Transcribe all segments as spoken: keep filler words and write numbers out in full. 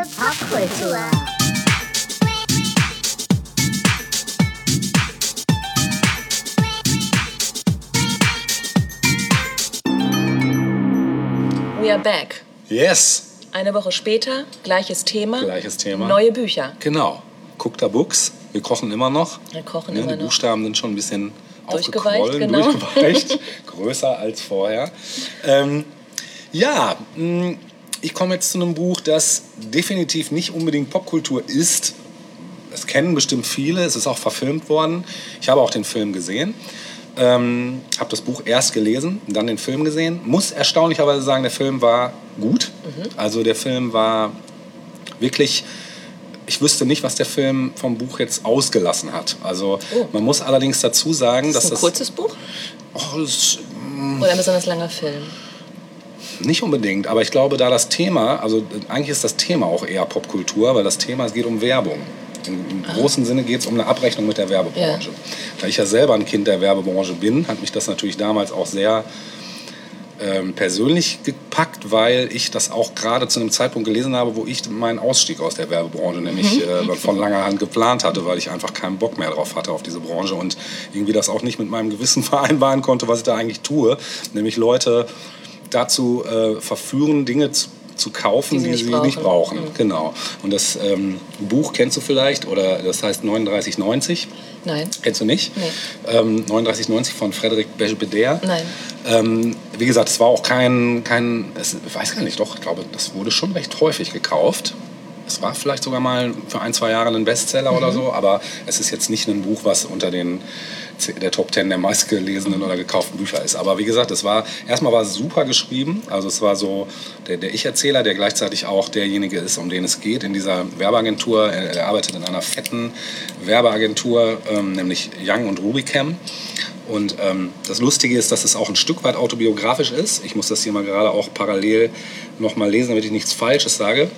Popkultur. We are back. Yes. Eine Woche später, gleiches Thema. Gleiches Thema. Neue Bücher. Genau. Cooked Books. Wir kochen immer noch. Wir kochen ja, immer die noch. Buchstaben sind schon ein bisschen Durchgeweicht, aufgequollen, genau. durchgeweicht. Größer als vorher. Ähm, ja, mh, ich komme jetzt zu einem Buch, das definitiv nicht unbedingt Popkultur ist. Das kennen bestimmt viele. Es ist auch verfilmt worden. Ich habe auch den Film gesehen. Ähm, habe das Buch erst gelesen, dann den Film gesehen. Muss erstaunlicherweise sagen, der Film war gut. Mhm. Also der Film war wirklich... Ich wüsste nicht, was der Film vom Buch jetzt ausgelassen hat. Also oh. Man muss allerdings dazu sagen, ist dass das... das... ein kurzes Buch? Oh, das, mm, Oder ein besonders langer Film? Nicht unbedingt, aber ich glaube, da das Thema... Also eigentlich ist das Thema auch eher Popkultur, weil das Thema, es geht um Werbung. Im großen Sinne geht es um eine Abrechnung mit der Werbebranche. Ja. Da ich ja selber ein Kind der Werbebranche bin, hat mich das natürlich damals auch sehr ähm, persönlich gepackt, weil ich das auch gerade zu einem Zeitpunkt gelesen habe, wo ich meinen Ausstieg aus der Werbebranche nämlich mhm. äh, von langer Hand geplant hatte, weil ich einfach keinen Bock mehr drauf hatte auf diese Branche und irgendwie das auch nicht mit meinem Gewissen vereinbaren konnte, was ich da eigentlich tue, nämlich Leute dazu äh, verführen, Dinge zu zu kaufen, die, die sie brauchen. nicht brauchen. Mhm. Genau. Und das ähm, Buch kennst du vielleicht, oder das heißt neununddreißig neunzig. Nein. Kennst du nicht? Nee. Ähm, neununddreißig neunzig von Frédéric Becbédère. Nein. Ähm, wie gesagt, es war auch kein, kein es, ich weiß gar nicht, doch, ich glaube, das wurde schon recht häufig gekauft. Es war vielleicht sogar mal für ein, zwei Jahre ein Bestseller mhm. oder so, aber es ist jetzt nicht ein Buch, was unter den der Top Ten der meistgelesenen oder gekauften Bücher ist. Aber wie gesagt, es war, erstmal war es super geschrieben. Also es war so der, der Ich-Erzähler, der gleichzeitig auch derjenige ist, um den es geht in dieser Werbeagentur. Er, er arbeitet in einer fetten Werbeagentur, ähm, nämlich Young und Rubicam. Und ähm, das Lustige ist, dass es auch ein Stück weit autobiografisch ist. Ich muss das hier mal gerade auch parallel noch mal lesen, damit ich nichts Falsches sage.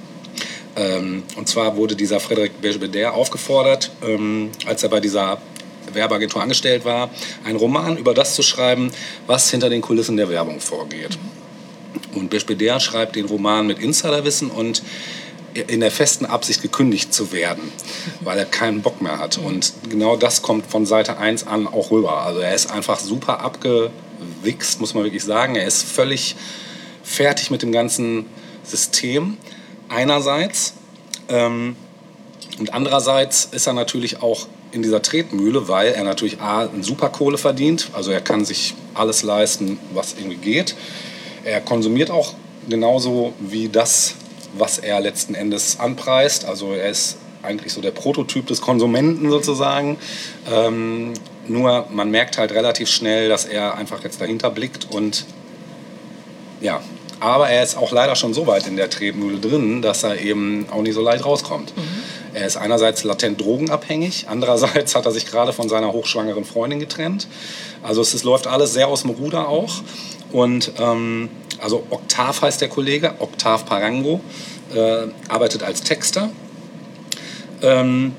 Ähm, und zwar wurde dieser Frédéric Becbédère aufgefordert, ähm, als er bei dieser Werbeagentur angestellt war, einen Roman über das zu schreiben, was hinter den Kulissen der Werbung vorgeht. Und Becbédère schreibt den Roman mit Insiderwissen und in der festen Absicht, gekündigt zu werden, weil er keinen Bock mehr hat. Und genau das kommt von Seite eins an auch rüber. Also er ist einfach super abgewichst, muss man wirklich sagen. Er ist völlig fertig mit dem ganzen System einerseits. Ähm, und andererseits ist er natürlich auch in dieser Tretmühle, weil er natürlich A, eine super Kohle verdient, also er kann sich alles leisten, was irgendwie geht. Er konsumiert auch genauso wie das, was er letzten Endes anpreist, also er ist eigentlich so der Prototyp des Konsumenten sozusagen. Ähm, nur man merkt halt relativ schnell, dass er einfach jetzt dahinter blickt und ja, aber er ist auch leider schon so weit in der Tretmühle drin, dass er eben auch nicht so leicht rauskommt. Mhm. Er ist einerseits latent drogenabhängig, andererseits hat er sich gerade von seiner hochschwangeren Freundin getrennt. Also es, es läuft alles sehr aus dem Ruder auch. Und ähm, also Octave heißt der Kollege, Octave Parango, äh, arbeitet als Texter. Ähm,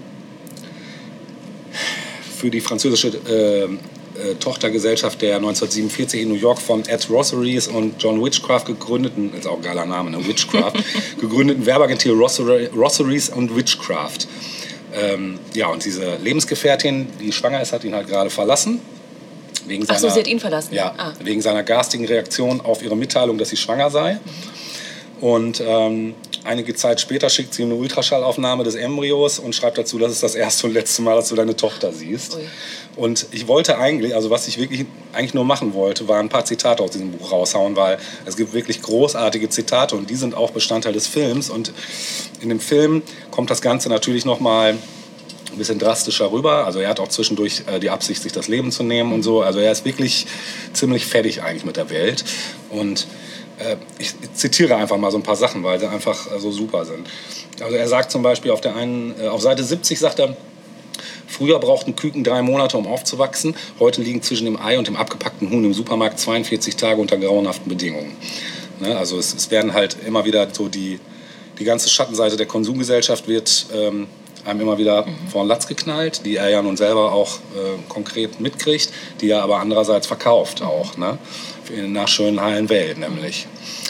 für die französische äh, äh, Tochtergesellschaft der neunzehnhundertsiebenundvierzig in New York von Ed Rosseries und John Witchcraft gegründeten, ist auch ein geiler Name, ne? Witchcraft, gegründeten Werbeagentur Rosseries und Witchcraft. Ähm, ja, und diese Lebensgefährtin, die schwanger ist, hat ihn halt gerade verlassen. Wegen seiner, Ach so, sie hat ihn verlassen? Ja, ah. wegen seiner garstigen Reaktion auf ihre Mitteilung, dass sie schwanger sei. Und ähm, einige Zeit später schickt sie ihm eine Ultraschallaufnahme des Embryos und schreibt dazu, das ist das erste und letzte Mal, dass du deine Tochter siehst. Ui. Und ich wollte eigentlich, also was ich wirklich eigentlich nur machen wollte, war ein paar Zitate aus diesem Buch raushauen, weil es gibt wirklich großartige Zitate und die sind auch Bestandteil des Films. Und in dem Film kommt das Ganze natürlich noch mal ein bisschen drastischer rüber. Also er hat auch zwischendurch äh, die Absicht, sich das Leben zu nehmen und so. Also er ist wirklich ziemlich fertig eigentlich mit der Welt. Und äh, ich zitiere einfach mal so ein paar Sachen, weil sie einfach äh, so super sind. Also er sagt zum Beispiel auf der einen, äh, auf Seite siebzig sagt er, früher brauchten Küken drei Monate, um aufzuwachsen. Heute liegen zwischen dem Ei und dem abgepackten Huhn im Supermarkt zweiundvierzig Tage unter grauenhaften Bedingungen. Ne? Also es, es werden halt immer wieder so die, die ganze Schattenseite der Konsumgesellschaft wird ähm, einem immer wieder mhm. vor den Latz geknallt, die er ja nun selber auch äh, konkret mitkriegt, die er aber andererseits verkauft auch, ne? Nach schönen heilen Welt nämlich.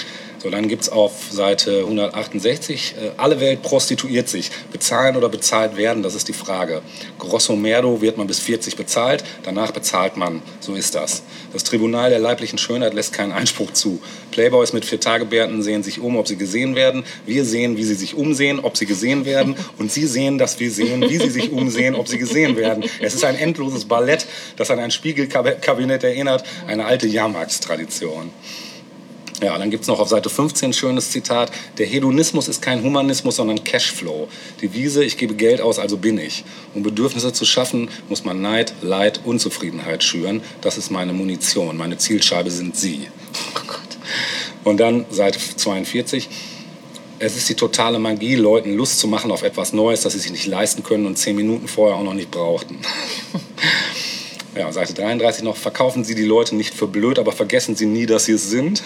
So, dann gibt es auf Seite hundertachtundsechzig, äh, alle Welt prostituiert sich. Bezahlen oder bezahlt werden, das ist die Frage. Grosso merdo wird man bis vierzig bezahlt, danach bezahlt man. So ist das. Das Tribunal der leiblichen Schönheit lässt keinen Einspruch zu. Playboys mit Vier-Tage-Bärten sehen sich um, ob sie gesehen werden. Wir sehen, wie sie sich umsehen, ob sie gesehen werden. Und sie sehen, dass wir sehen, wie sie sich umsehen, ob sie gesehen werden. Es ist ein endloses Ballett, das an ein Spiegelkabinett erinnert, eine alte Jahrmarktstradition. Ja, dann gibt es noch auf Seite fünfzehn ein schönes Zitat. Der Hedonismus ist kein Humanismus, sondern Cashflow. Devise, ich gebe Geld aus, also bin ich. Um Bedürfnisse zu schaffen, muss man Neid, Leid, Unzufriedenheit schüren. Das ist meine Munition. Meine Zielscheibe sind Sie. Oh Gott. Und dann Seite zweiundvierzig. Es ist die totale Magie, Leuten Lust zu machen auf etwas Neues, das sie sich nicht leisten können und zehn Minuten vorher auch noch nicht brauchten. Ja, Seite dreiunddreißig noch. Verkaufen Sie die Leute nicht für blöd, aber vergessen Sie nie, dass Sie es sind.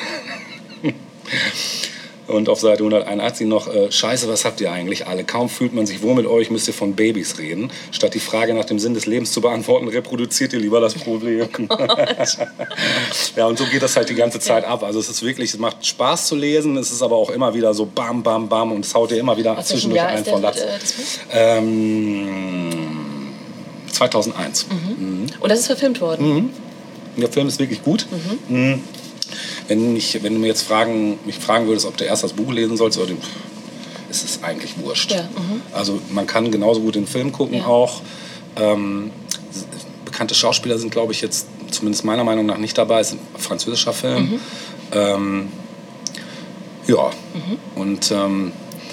Und auf Seite hunderteinundachtzig noch, äh, Scheiße, was habt ihr eigentlich alle? Kaum fühlt man sich wohl mit euch, müsst ihr von Babys reden. Statt die Frage nach dem Sinn des Lebens zu beantworten, reproduziert ihr lieber das Problem. Ja, und so geht das halt die ganze Zeit ab. Also es ist wirklich, es macht Spaß zu lesen, es ist aber auch immer wieder so bam, bam, bam und es haut dir immer wieder Aus zwischendurch Jahr ein ist von der, Latz. äh, das Buch? Ähm, zweitausendeins. Mhm. Mhm. Und das ist verfilmt worden? Mhm. Der Film ist wirklich gut. Mhm. Mhm. Wenn, ich, wenn du mir jetzt fragen, mich fragen würdest, ob du erst das Buch lesen sollst, oder den, ist es eigentlich wurscht. Ja, mhm. Also man kann genauso gut den Film gucken ja. auch. Ähm, bekannte Schauspieler sind, glaube ich, jetzt zumindest meiner Meinung nach nicht dabei. Es ist ein französischer Film. Mhm. Ähm, ja, mhm. und ähm,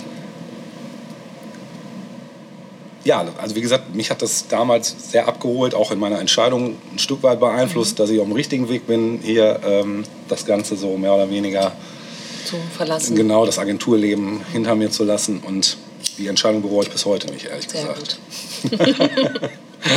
ja, also wie gesagt, mich hat das damals sehr abgeholt, auch in meiner Entscheidung ein Stück weit beeinflusst, mhm. dass ich auf dem richtigen Weg bin, hier ähm, das Ganze so mehr oder weniger zu verlassen. Genau, das Agenturleben hinter mir zu lassen. Und die Entscheidung bereue ich bis heute nicht, ehrlich sehr gesagt. Gut.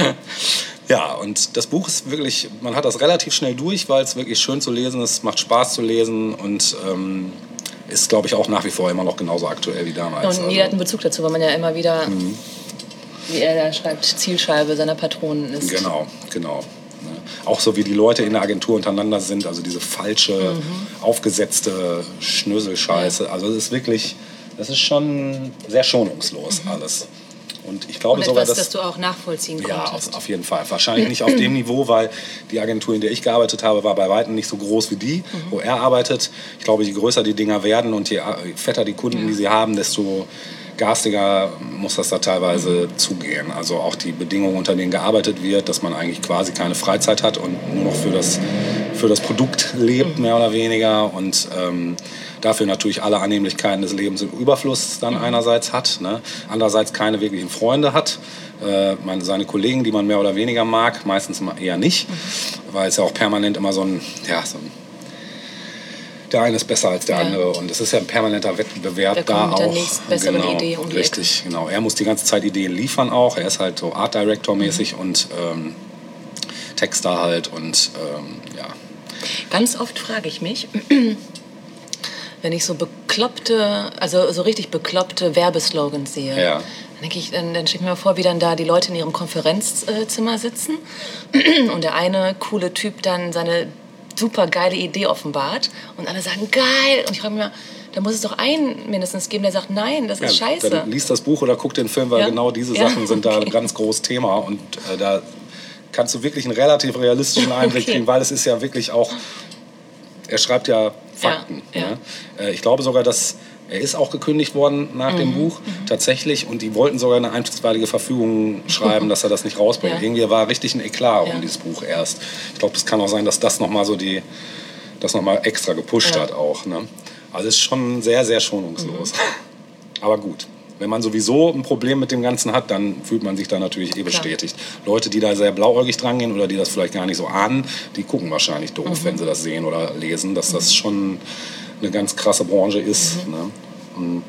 Ja, und das Buch ist wirklich, man hat das relativ schnell durch, weil es wirklich schön zu lesen ist, macht Spaß zu lesen und ähm, ist, glaube ich, auch nach wie vor immer noch genauso aktuell wie damals. Und jeder hat einen Bezug dazu, weil man ja immer wieder... Mhm. wie er da schreibt, Zielscheibe seiner Patronen ist. Genau, genau. Auch so wie die Leute in der Agentur untereinander sind, also diese falsche, mhm. aufgesetzte Schnöselscheiße. Ja. Also das ist wirklich, das ist schon sehr schonungslos mhm. alles. Und ich glaube Und sogar, etwas, dass, das du auch nachvollziehen ja, konntest. auf, auf jeden Fall. Wahrscheinlich nicht auf dem Niveau, weil die Agentur, in der ich gearbeitet habe, war bei weitem nicht so groß wie die, mhm. wo er arbeitet. Ich glaube, je größer die Dinger werden und je fetter die Kunden, ja. die sie haben, desto garstiger muss das da teilweise mhm. zugehen. Also auch die Bedingungen, unter denen gearbeitet wird, dass man eigentlich quasi keine Freizeit hat und nur noch für das, für das Produkt lebt, mhm. mehr oder weniger. Und ähm, dafür natürlich alle Annehmlichkeiten des Lebens im Überfluss dann mhm. einerseits hat, ne? Andererseits keine wirklichen Freunde hat. Äh, man, seine Kollegen, die man mehr oder weniger mag, meistens eher nicht, mhm. weil es ja auch permanent immer so ein, ja, so ein der eine ist besser als der ja. andere und es ist ja ein permanenter Wettbewerb der da kommt auch. Mit der nächsten besseren genau, Idee um die richtig, Ecke. Genau. Er muss die ganze Zeit Ideen liefern auch. Er ist halt so Art Director mäßig mhm. und ähm, Texter halt und ähm, ja. Ganz oft frage ich mich, wenn ich so bekloppte, also so richtig bekloppte Werbeslogans sehe. Ja. Dann denke ich, dann, dann stelle ich mir mal vor, wie dann da die Leute in ihrem Konferenzzimmer sitzen und der eine coole Typ dann seine super geile Idee offenbart und alle sagen, geil. Und ich frage mich mal, da muss es doch einen mindestens geben, der sagt, nein, das ist ja, scheiße. Dann liest das Buch oder guck den Film, weil ja? genau diese ja? Sachen sind okay. da ein ganz großes Thema. Und äh, da kannst du wirklich einen relativ realistischen Einblick okay. kriegen, weil es ist ja wirklich auch, er schreibt ja Fakten. Ja, ja. Ja? Äh, ich glaube sogar, dass er ist auch gekündigt worden nach mhm. dem Buch, mhm. tatsächlich. Und die wollten sogar eine einstweilige Verfügung schreiben, dass er das nicht rausbringt. Ja. Irgendwie war richtig ein Eklat ja. um dieses Buch erst. Ich glaube, es kann auch sein, dass das nochmal so die, das nochmal extra gepusht ja. hat auch. Ne? Also es ist schon sehr, sehr schonungslos. Mhm. Aber gut, wenn man sowieso ein Problem mit dem Ganzen hat, dann fühlt man sich da natürlich eh bestätigt. Klar. Leute, die da sehr blauäugig dran gehen oder die das vielleicht gar nicht so ahnen, die gucken wahrscheinlich doof, mhm. wenn sie das sehen oder lesen, dass das schon eine ganz krasse Branche ist. Mhm. Ne? Und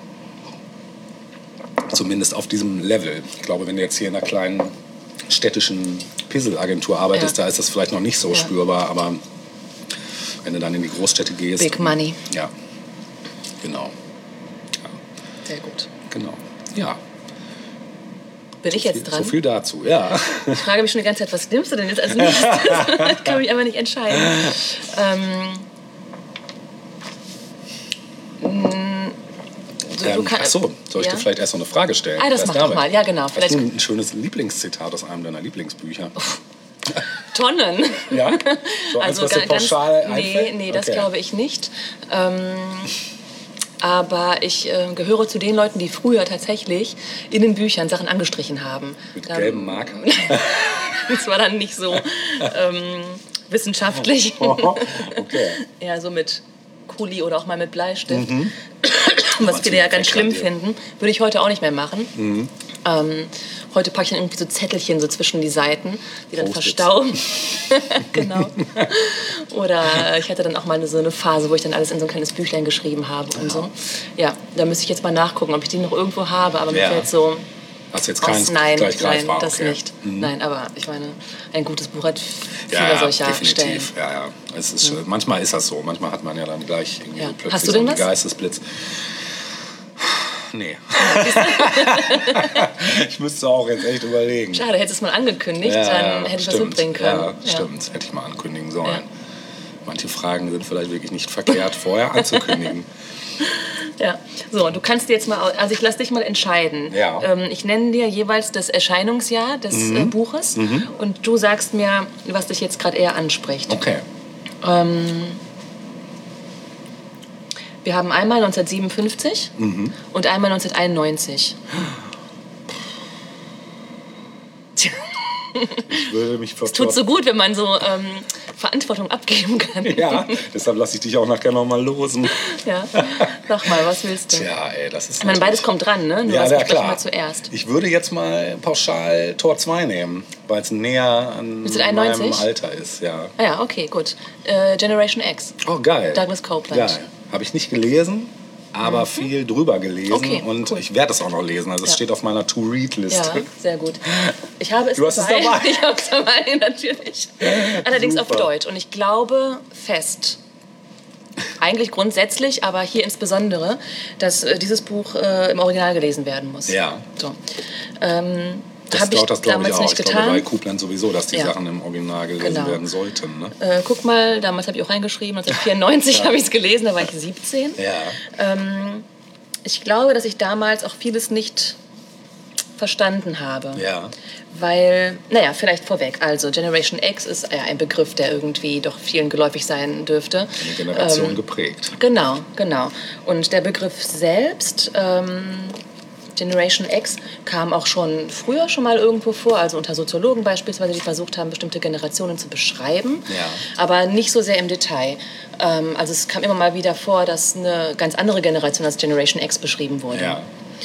zumindest auf diesem Level. Ich glaube, wenn du jetzt hier in einer kleinen städtischen Pizzle-Agentur arbeitest, ja. da ist das vielleicht noch nicht so ja. spürbar, aber wenn du dann in die Großstädte gehst... Big Money. Ja, genau. Ja. Sehr gut. Genau, ja. Bin ich jetzt dran? So viel dazu, ja. Ich frage mich schon die ganze Zeit, was nimmst du denn jetzt als nächstes? Ich kann mich einfach nicht entscheiden. Ähm... Du, ähm, du kann, ach so, soll ich ja? dir vielleicht erst noch eine Frage stellen? Ah, das mach doch mal, ja genau. Vielleicht hast du ein schönes Lieblingszitat aus einem deiner Lieblingsbücher? Tonnen. Ja? So eins, also was dir pauschal ganz, nee, einfällt? nee, das okay. glaube ich nicht. Ähm, aber ich äh, gehöre zu den Leuten, die früher tatsächlich in den Büchern Sachen angestrichen haben. Mit Dann, gelben Marker? Das war dann nicht so ähm, wissenschaftlich. Okay. Ja, so mit Kuli oder auch mal mit Bleistift. Mhm. Was viele ja ganz schlimm finden. Würde ich heute auch nicht mehr machen. Mhm. Ähm, heute packe ich dann irgendwie so Zettelchen so zwischen die Seiten, die dann verstauben. Genau. Oder ich hatte dann auch mal so eine Phase, wo ich dann alles in so ein kleines Büchlein geschrieben habe und so. Ja, da müsste ich jetzt mal nachgucken, ob ich die noch irgendwo habe. Aber mir ja. fällt so... Hast du jetzt keins nein, gleich greifbar? Nein, das okay. nicht. Mhm. Nein, aber ich meine, ein gutes Buch hat viele ja, ja, solcher definitiv. Stellen. Ja, ja. Es ist, mhm. Manchmal ist das so. Manchmal hat man ja dann gleich irgendwie ja. so plötzlich Hast du denn so einen was? Geistesblitz. Nee. Ich müsste auch jetzt echt überlegen. Schade, hättest du es mal angekündigt, ja, dann hätte ich stimmt. was mitbringen können. Ja, ja, stimmt. Hätte ich mal ankündigen sollen. Ja. Manche Fragen sind vielleicht wirklich nicht verkehrt, vorher anzukündigen. Ja, so, du kannst dir jetzt mal, also ich lasse dich mal entscheiden. Ja. Ähm, ich nenne dir jeweils das Erscheinungsjahr des mhm. äh, Buches mhm. und du sagst mir, was dich jetzt gerade eher anspricht. Okay. Ähm, wir haben einmal neunzehnhundertsiebenundfünfzig mhm. und einmal neunzehnhunderteinundneunzig. Ich würde mich Es tut so gut, wenn man so ähm, Verantwortung abgeben kann. Ja, deshalb lasse ich dich auch nachher noch mal losen. Ja, sag mal, was willst du? Tja, ey, das ist ich meine, beides kommt dran, ne? Nur ja, was ja, klar. Mal zuerst. Ich würde jetzt mal pauschal Tor zwei nehmen, weil es näher an meinem Alter ist. Ja, ah, ja, okay, gut. Äh, Generation X. Oh, geil. Douglas Coupland. Geil. Habe ich nicht gelesen, aber mhm. viel drüber gelesen. Okay, und cool. ich werde es auch noch lesen. Also es ja. steht auf meiner To-Read-Liste. Ja, sehr gut. Ich habe es du hast dabei. es dabei? Ich habe es dabei, natürlich. Allerdings Super. Auf Deutsch. Und ich glaube fest, eigentlich grundsätzlich, aber hier insbesondere, dass äh, dieses Buch äh, im Original gelesen werden muss. Ja. So. Ähm, Das glaube das glaub ich auch. Nicht ich getan. glaube bei Coupland sowieso, dass die ja. Sachen im Original gelesen genau. werden sollten. Ne? Äh, guck mal, damals habe ich auch reingeschrieben, neunzehnhundertvierundneunzig ja. habe ich es gelesen, da war ich siebzehn. Ja. Ähm, ich glaube, dass ich damals auch vieles nicht verstanden habe. Ja. Weil, naja, vielleicht vorweg. Also Generation X ist ja ein Begriff, der irgendwie doch vielen geläufig sein dürfte. Eine Generation ähm, geprägt. Genau, genau. Und der Begriff selbst... Ähm, Generation X kam auch schon früher schon mal irgendwo vor, also unter Soziologen beispielsweise, die versucht haben, bestimmte Generationen zu beschreiben, ja. aber nicht so sehr im Detail. Ähm, also es kam immer mal wieder vor, dass eine ganz andere Generation als Generation X beschrieben wurde. Ja.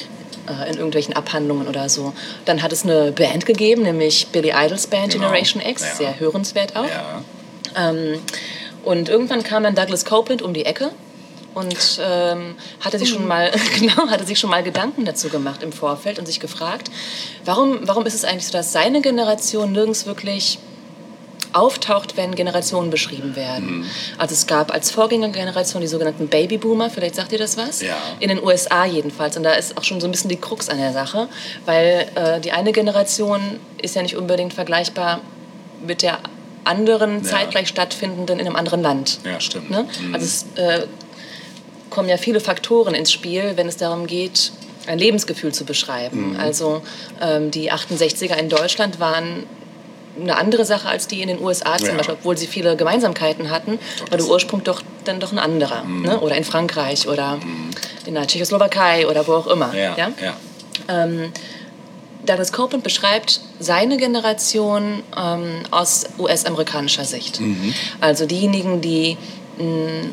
Äh, in irgendwelchen Abhandlungen oder so. Dann hat es eine Band gegeben, nämlich Billy Idols Band, genau. Generation X, ja. sehr hörenswert auch. Ja. Ähm, und irgendwann kam dann Douglas Coupland um die Ecke. Und ähm, hatte sich schon mal genau hatte sich schon mal Gedanken dazu gemacht im Vorfeld und sich gefragt, warum warum ist es eigentlich so, dass seine Generation nirgends wirklich auftaucht, wenn Generationen beschrieben werden. Mhm. Also es gab als Vorgängergeneration die sogenannten Babyboomer, vielleicht sagt ihr das was? Ja. In den U S A jedenfalls. Und da ist auch schon so ein bisschen die Krux an der Sache, weil äh, die eine Generation ist ja nicht unbedingt vergleichbar mit der anderen ja. zeitgleich stattfindenden in einem anderen Land. Ja, stimmt. Ne? Mhm. Also es äh, kommen ja viele Faktoren ins Spiel, wenn es darum geht, ein Lebensgefühl zu beschreiben. Mhm. Also ähm, die achtundsechziger in Deutschland waren eine andere Sache als die in den U S A zum ja. Beispiel, obwohl sie viele Gemeinsamkeiten hatten, doch, war der Ursprung doch dann doch ein anderer. Mhm. Ne? Oder in Frankreich oder mhm. in der Tschechoslowakei oder wo auch immer. Ja. Ja? Ja. Ähm, Douglas Coupland beschreibt seine Generation ähm, aus U S-amerikanischer Sicht. Mhm. Also diejenigen, die mh,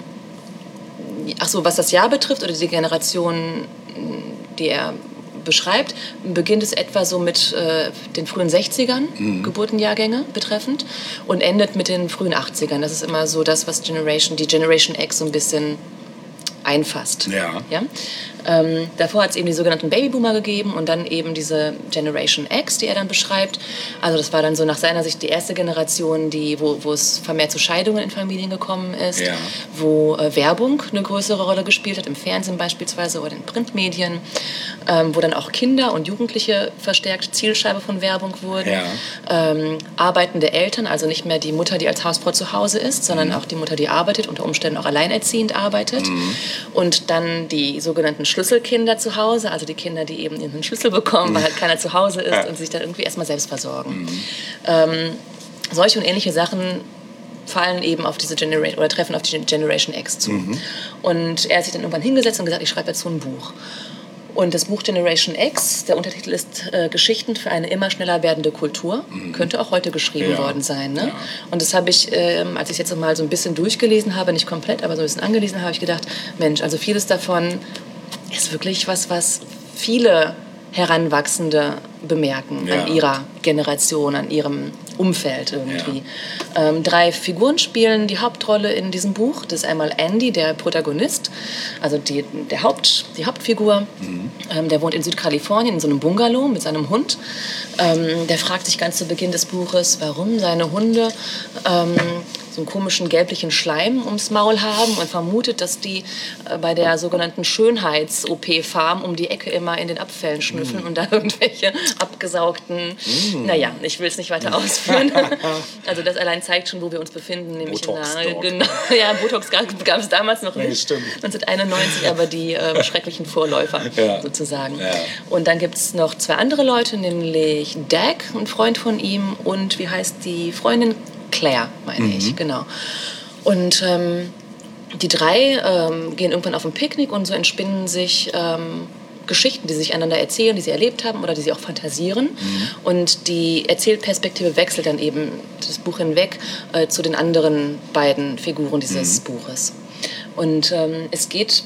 ach so, was das Jahr betrifft oder die Generation, die er beschreibt, beginnt es etwa so mit äh, den frühen sechzigern, mhm. Geburtenjahrgänge betreffend, und endet mit den frühen achtzigern. Das ist immer so das, was Generation, die Generation X so ein bisschen einfasst. Ja. Ja? Ähm, davor hat es eben die sogenannten Babyboomer gegeben und dann eben diese Generation X, die er dann beschreibt. Also das war dann so nach seiner Sicht die erste Generation, die, wo, wo es vermehrt zu Scheidungen in Familien gekommen ist, ja. wo äh, Werbung eine größere Rolle gespielt hat, im Fernsehen beispielsweise oder in Printmedien, ähm, wo dann auch Kinder und Jugendliche verstärkt Zielscheibe von Werbung wurden. Ja. Ähm, arbeitende Eltern, also nicht mehr die Mutter, die als Hausfrau zu Hause ist, sondern mhm. auch die Mutter, die arbeitet, unter Umständen auch alleinerziehend arbeitet. Mhm. Und dann die sogenannten Schlüsselkinder zu Hause, also die Kinder, die eben ihren Schlüssel bekommen, weil halt keiner zu Hause ist ja. und sich dann irgendwie erstmal selbst versorgen. Mhm. Ähm, solche und ähnliche Sachen fallen eben auf diese Generation oder treffen auf die Generation X zu. Mhm. Und er hat sich dann irgendwann hingesetzt und gesagt, ich schreibe jetzt so ein Buch. Und das Buch Generation X, der Untertitel ist äh, Geschichten für eine immer schneller werdende Kultur. Mhm. Könnte auch heute geschrieben ja. worden sein. Ne? Ja. Und das habe ich, ähm, als ich es jetzt mal so ein bisschen durchgelesen habe, nicht komplett, aber so ein bisschen angelesen habe, habe ich gedacht, Mensch, also vieles davon ist wirklich was, was viele Heranwachsende bemerken ja. an ihrer Generation, an ihrem Umfeld irgendwie. Ja. Ähm, drei Figuren spielen die Hauptrolle in diesem Buch. Das ist einmal Andy, der Protagonist, also die, der Haupt, die Hauptfigur. Mhm. Ähm, der wohnt in Südkalifornien in so einem Bungalow mit seinem Hund. Ähm, der fragt sich ganz zu Beginn des Buches, warum seine Hunde ähm, so einen komischen gelblichen Schleim ums Maul haben und vermutet, dass die äh, bei der sogenannten Schönheits-O P-Farm um die Ecke immer in den Abfällen schnüffeln mm. und da irgendwelche abgesaugten, mm. naja, ich will es nicht weiter ausführen. Also das allein zeigt schon, wo wir uns befinden, nämlich Botox in der, genau, ja, Botox gab es damals noch nicht, nee, neunzehnhunderteinundneunzig, aber die äh, schrecklichen Vorläufer ja. sozusagen. Ja. Und dann gibt es noch zwei andere Leute, nämlich Dag, ein Freund von ihm, und wie heißt die Freundin? Claire, meine mhm. ich, genau. Und ähm, die drei ähm, gehen irgendwann auf ein Picknick und so entspinnen sich ähm, Geschichten, die sie sich einander erzählen, die sie erlebt haben oder die sie auch fantasieren. Mhm. Und die Erzählperspektive wechselt dann eben das Buch hinweg äh, zu den anderen beiden Figuren dieses mhm. Buches. Und ähm, es geht,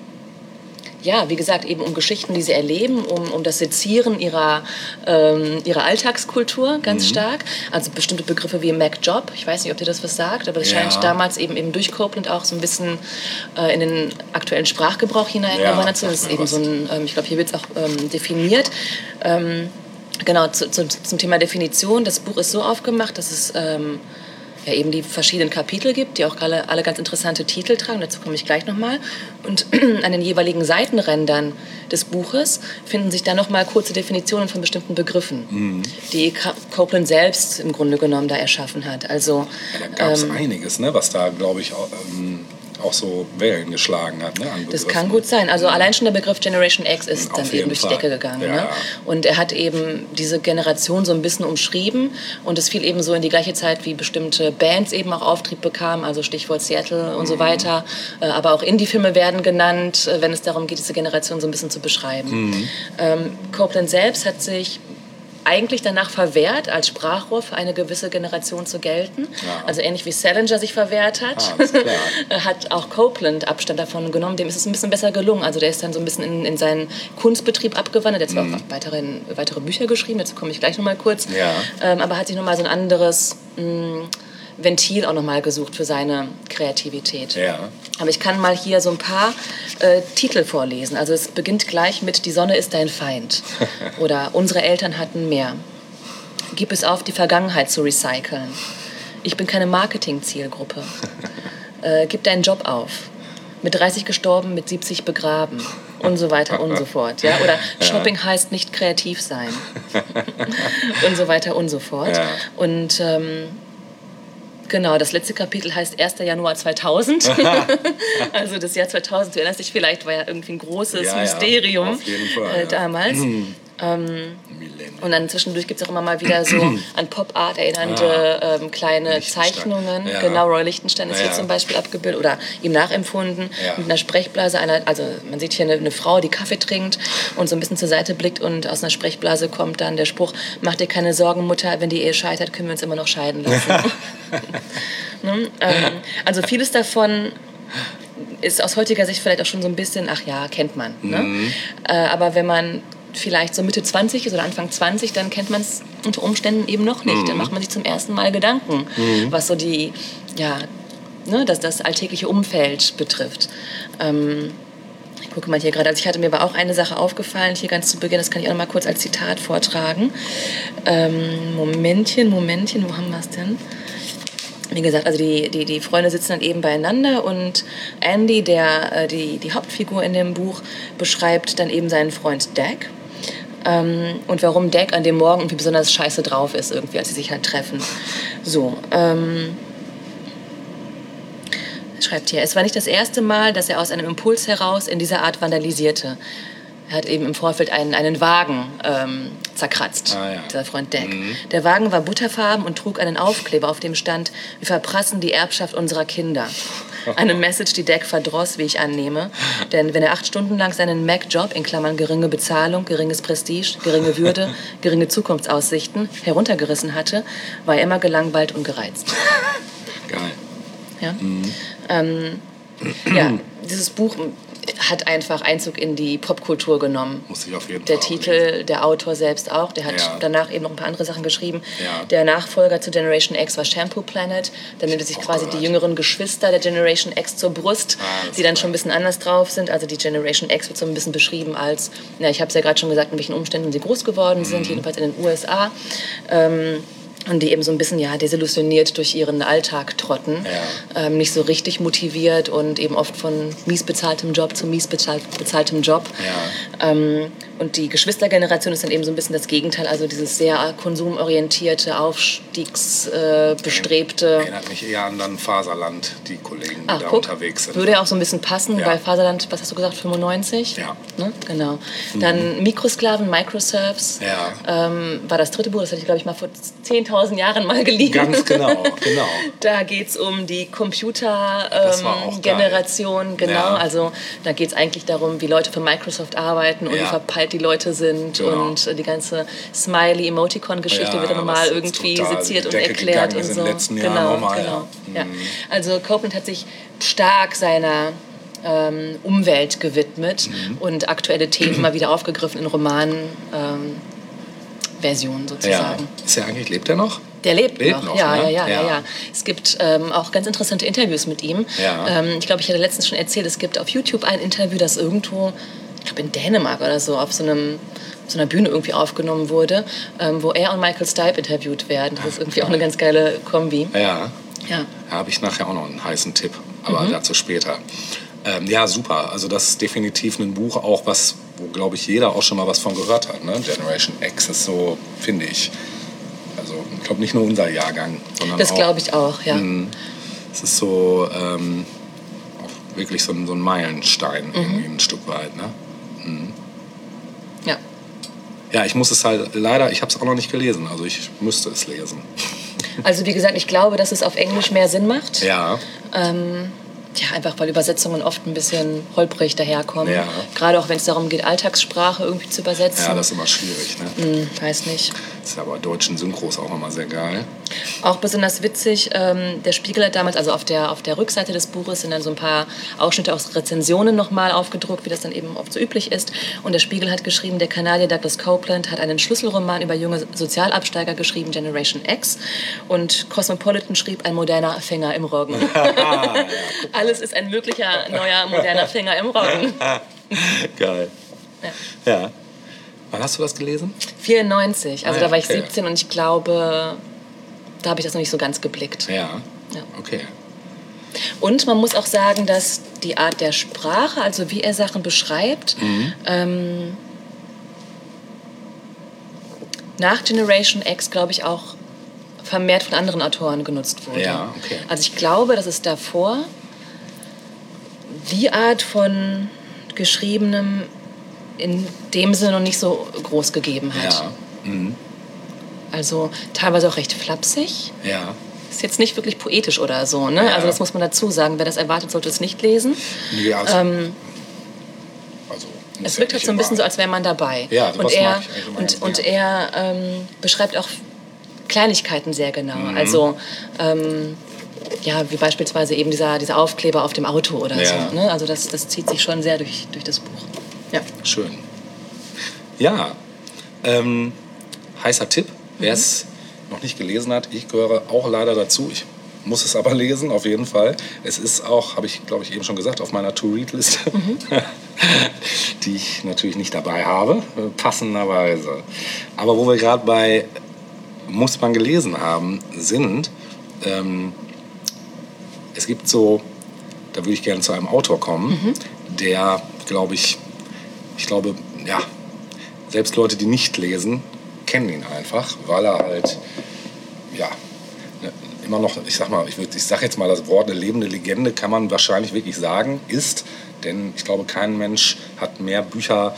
ja, wie gesagt, eben um Geschichten, die sie erleben, um, um das Sezieren ihrer, ähm, ihrer Alltagskultur ganz mhm. stark. Also bestimmte Begriffe wie Mac-Job, ich weiß nicht, ob dir das was sagt, aber es ja. scheint damals eben, eben durch Copeland auch so ein bisschen äh, in den aktuellen Sprachgebrauch hineingewandert zu sein. Das ist eben so ein, ähm, ich glaube, hier wird es auch ähm, definiert. Ähm, genau, zu, zu, zum Thema Definition. Das Buch ist so aufgemacht, dass es ähm, ja, eben die verschiedenen Kapitel gibt, die auch alle, alle ganz interessante Titel tragen. Dazu komme ich gleich nochmal. Und an den jeweiligen Seitenrändern des Buches finden sich dann nochmal kurze Definitionen von bestimmten Begriffen, mhm. die Copeland selbst im Grunde genommen da erschaffen hat. Also, ja, da gab es ähm, einiges, ne, was da, glaube ich, auch, ähm, auch so Wellen geschlagen hat. Ne, an das kann gut sein. Also allein schon der Begriff Generation X ist Auf dann eben durch die Decke gegangen. Ja. Ne? Und er hat eben diese Generation so ein bisschen umschrieben und es fiel eben so in die gleiche Zeit, wie bestimmte Bands eben auch Auftrieb bekamen, also Stichwort Seattle und mhm. so weiter. Aber auch Indie-Filme werden genannt, wenn es darum geht, diese Generation so ein bisschen zu beschreiben. Mhm. Ähm, Copeland selbst hat sich eigentlich danach verwehrt, als Sprachrohr für eine gewisse Generation zu gelten. Ja. Also ähnlich wie Salinger sich verwehrt hat, ah, hat auch Copeland Abstand davon genommen. Dem ist es ein bisschen besser gelungen. Also der ist dann so ein bisschen in, in seinen Kunstbetrieb abgewandert. Er hat zwar mhm. auch weitere, weitere Bücher geschrieben, dazu komme ich gleich noch mal kurz. Ja. Ähm, aber hat sich noch mal so ein anderes mh, Ventil auch noch mal gesucht für seine Kreativität. Ja. Aber ich kann mal hier so ein paar äh, Titel vorlesen. Also es beginnt gleich mit Die Sonne ist dein Feind oder Unsere Eltern hatten mehr. Gib es auf, die Vergangenheit zu recyceln. Ich bin keine Marketing-Zielgruppe. Äh, gib deinen Job auf. Mit dreißig gestorben, mit siebzig begraben und so weiter und so fort. Ja? Oder ja. Shopping heißt nicht kreativ sein und so weiter und so fort. Ja. Und ähm, genau, das letzte Kapitel heißt erster Januar zweitausend. Also das Jahr zweitausend, du erinnerst dich vielleicht, war ja irgendwie ein großes ja, Mysterium ja, auf jeden Fall, äh, damals. Ja. Ähm, und dann zwischendurch gibt es auch immer mal wieder so an Pop-Art erinnernde ah, ähm, kleine Zeichnungen. Ja. Genau, Roy Lichtenstein ist ja. hier zum Beispiel abgebildet oder ihm nachempfunden. Ja. Mit einer Sprechblase. Einer, also man sieht hier eine, eine Frau, die Kaffee trinkt und so ein bisschen zur Seite blickt und aus einer Sprechblase kommt dann der Spruch, mach dir keine Sorgen, Mutter, wenn die Ehe scheitert, können wir uns immer noch scheiden lassen. ne? ähm, also vieles davon ist aus heutiger Sicht vielleicht auch schon so ein bisschen, ach ja, kennt man. Ne? Mhm. Äh, aber wenn man vielleicht so Mitte zwanzig ist oder Anfang zwanzig, dann kennt man es unter Umständen eben noch nicht. Mhm. Dann macht man sich zum ersten Mal Gedanken, mhm. was so die, ja, ne, das, das alltägliche Umfeld betrifft. Ähm, Ich gucke mal hier gerade. Also ich hatte mir aber auch eine Sache aufgefallen, hier ganz zu Beginn, das kann ich auch noch mal kurz als Zitat vortragen. Ähm, Momentchen, Momentchen, wo haben wir es denn? Wie gesagt, also die, die, die Freunde sitzen dann eben beieinander und Andy, der, äh, die, die Hauptfigur in dem Buch, beschreibt dann eben seinen Freund Dag. Ähm, und warum Dag an dem Morgen irgendwie besonders scheiße drauf ist, irgendwie, als sie sich halt treffen. So, ähm... schreibt hier, es war nicht das erste Mal, dass er aus einem Impuls heraus in dieser Art vandalisierte. Er hat eben im Vorfeld einen, einen Wagen ähm, zerkratzt, ah, ja. dieser Freund Dag. Mhm. Der Wagen war butterfarben und trug einen Aufkleber, auf dem stand, wir verprassen die Erbschaft unserer Kinder. Eine Message, die Dag verdross, wie ich annehme. Denn wenn er acht Stunden lang seinen Mac-Job, in Klammern geringe Bezahlung, geringes Prestige, geringe Würde, geringe Zukunftsaussichten, heruntergerissen hatte, war er immer gelangweilt und gereizt. Geil. Ja? Mhm. Ähm, ja, dieses Buch hat einfach Einzug in die Popkultur genommen. Muss ich auf jeden der Fall Titel, lesen. Der Autor selbst auch, der hat ja. danach eben noch ein paar andere Sachen geschrieben. Ja. Der Nachfolger zu Generation X war Shampoo Planet. Da nimmt er sich oh quasi Gott. die jüngeren Geschwister der Generation X zur Brust, ah, die dann schon ein bisschen anders drauf sind. Also die Generation X wird so ein bisschen beschrieben als, ja, ich habe es ja gerade schon gesagt, in welchen Umständen sie groß geworden sind, mhm. jedenfalls in den U S A. Ähm, Und die eben so ein bisschen ja, desillusioniert durch ihren Alltag trotten. Ja. Ähm, nicht so richtig motiviert und eben oft von mies bezahltem Job zu mies bezahl- bezahltem Job. Ja. Ähm, und die Geschwistergeneration ist dann eben so ein bisschen das Gegenteil. Also dieses sehr konsumorientierte, aufstiegsbestrebte. Äh, Erinnert mich eher an dann Faserland, die Kollegen, die Ach, da guck, unterwegs sind. Würde ja auch so ein bisschen passen, ja. weil Faserland, was hast du gesagt, fünfundneunzig? Ja. Ne? Genau. Mhm. Dann Mikrosklaven, Microserves. Ja. Ähm, war das dritte Buch, das hatte ich, glaube ich, mal vor zehntausend Jahren mal gelesen. Ganz genau, genau. Da geht es um die Computer-Generation. Ähm, genau, ja. Also da geht es eigentlich darum, wie Leute für Microsoft arbeiten und ja. wie verpeilt die Leute sind. Genau. Und äh, die ganze Smiley-Emoticon-Geschichte ja, wird dann nochmal irgendwie seziert und erklärt. Und so. In den letzten Jahren genau, nochmal, genau. Ja. Ja. Also Copeland hat sich stark seiner ähm, Umwelt gewidmet mhm. und aktuelle Themen mal wieder aufgegriffen in Romanen. Ähm, Version sozusagen. Ja. Ist er eigentlich, lebt er noch? Der lebt, lebt noch, noch ja, ne? ja, ja, ja, ja. Es gibt ähm, auch ganz interessante Interviews mit ihm. Ja. Ähm, ich glaube, ich hatte letztens schon erzählt, es gibt auf YouTube ein Interview, das irgendwo, ich glaube in Dänemark oder so, auf so, einem, auf so einer Bühne irgendwie aufgenommen wurde, ähm, wo er und Michael Stipe interviewt werden. Das ist irgendwie auch eine ganz geile Kombi. Ja, ja. ja. Da habe ich nachher auch noch einen heißen Tipp, aber mhm. dazu später. Ähm, ja, super. Also das ist definitiv ein Buch, auch was, wo, glaube ich, jeder auch schon mal was von gehört hat. Ne? Generation X ist so, finde ich, also ich glaube nicht nur unser Jahrgang, sondern das auch... Das glaube ich auch, ja. Es ist so ähm, auch wirklich so ein, so ein Meilenstein, mhm. irgendwie ein Stück weit. Ne? Mhm. Ja. Ja, ich muss es halt, leider, ich habe es auch noch nicht gelesen, also ich müsste es lesen. Also wie gesagt, ich glaube, dass es auf Englisch mehr Sinn macht. Ja. Ähm, Ja, einfach weil Übersetzungen oft ein bisschen holprig daherkommen. Ja. Gerade auch wenn es darum geht, Alltagssprache irgendwie zu übersetzen. Ja, das ist immer schwierig, ne? Hm, weiß nicht. Das ist aber deutschen Synchros auch immer sehr geil. Auch besonders witzig, ähm, der Spiegel hat damals, also auf der, auf der Rückseite des Buches sind dann so ein paar Ausschnitte aus Rezensionen nochmal aufgedruckt, wie das dann eben oft so üblich ist. Und der Spiegel hat geschrieben, der Kanadier Douglas Copeland hat einen Schlüsselroman über junge Sozialabsteiger geschrieben, Generation X. Und Cosmopolitan schrieb, ein moderner Finger im Roggen. Alles ist ein möglicher neuer moderner Finger im Roggen. Geil. Ja. ja. Wann hast du das gelesen? vierundneunzig. Also ah, ja, da war ich okay. siebzehn und ich glaube, da habe ich das noch nicht so ganz geblickt. Ja. ja. Okay. Und man muss auch sagen, dass die Art der Sprache, also wie er Sachen beschreibt, mhm. ähm, nach Generation X, glaube ich, auch vermehrt von anderen Autoren genutzt wurde. Ja, okay. Also ich glaube, dass es davor die Art von geschriebenem in dem Sinne noch nicht so groß gegeben hat. Ja. Mhm. Also teilweise auch recht flapsig. Ja. Ist jetzt nicht wirklich poetisch oder so, ne? Ja. Also das muss man dazu sagen. Wer das erwartet, sollte es nicht lesen. Nee, also, ähm, also es wirkt halt so ein bisschen so, als wäre man dabei. Ja, und er, und, und er ähm, beschreibt auch Kleinigkeiten sehr genau. Mhm. Also ähm, ja, wie beispielsweise eben dieser, dieser Aufkleber auf dem Auto oder ja. so. Ne? Also das, das zieht sich schon sehr durch, durch das Buch. Ja. Schön. Ja, ähm, heißer Tipp, wer es mhm. noch nicht gelesen hat, ich gehöre auch leider dazu. Ich muss es aber lesen, auf jeden Fall. Es ist auch, habe ich glaube ich eben schon gesagt, auf meiner To-Read-Liste, mhm. die ich natürlich nicht dabei habe, passenderweise. Aber wo wir gerade bei muss man gelesen haben sind, ähm, es gibt so, da würde ich gerne zu einem Autor kommen, mhm. der, glaube ich, ich glaube, ja, selbst Leute, die nicht lesen, kennen ihn einfach, weil er halt, ja, immer noch, ich sag mal, ich, ich sag jetzt mal das Wort, eine lebende Legende kann man wahrscheinlich wirklich sagen, ist, denn ich glaube, kein Mensch hat mehr Bücher,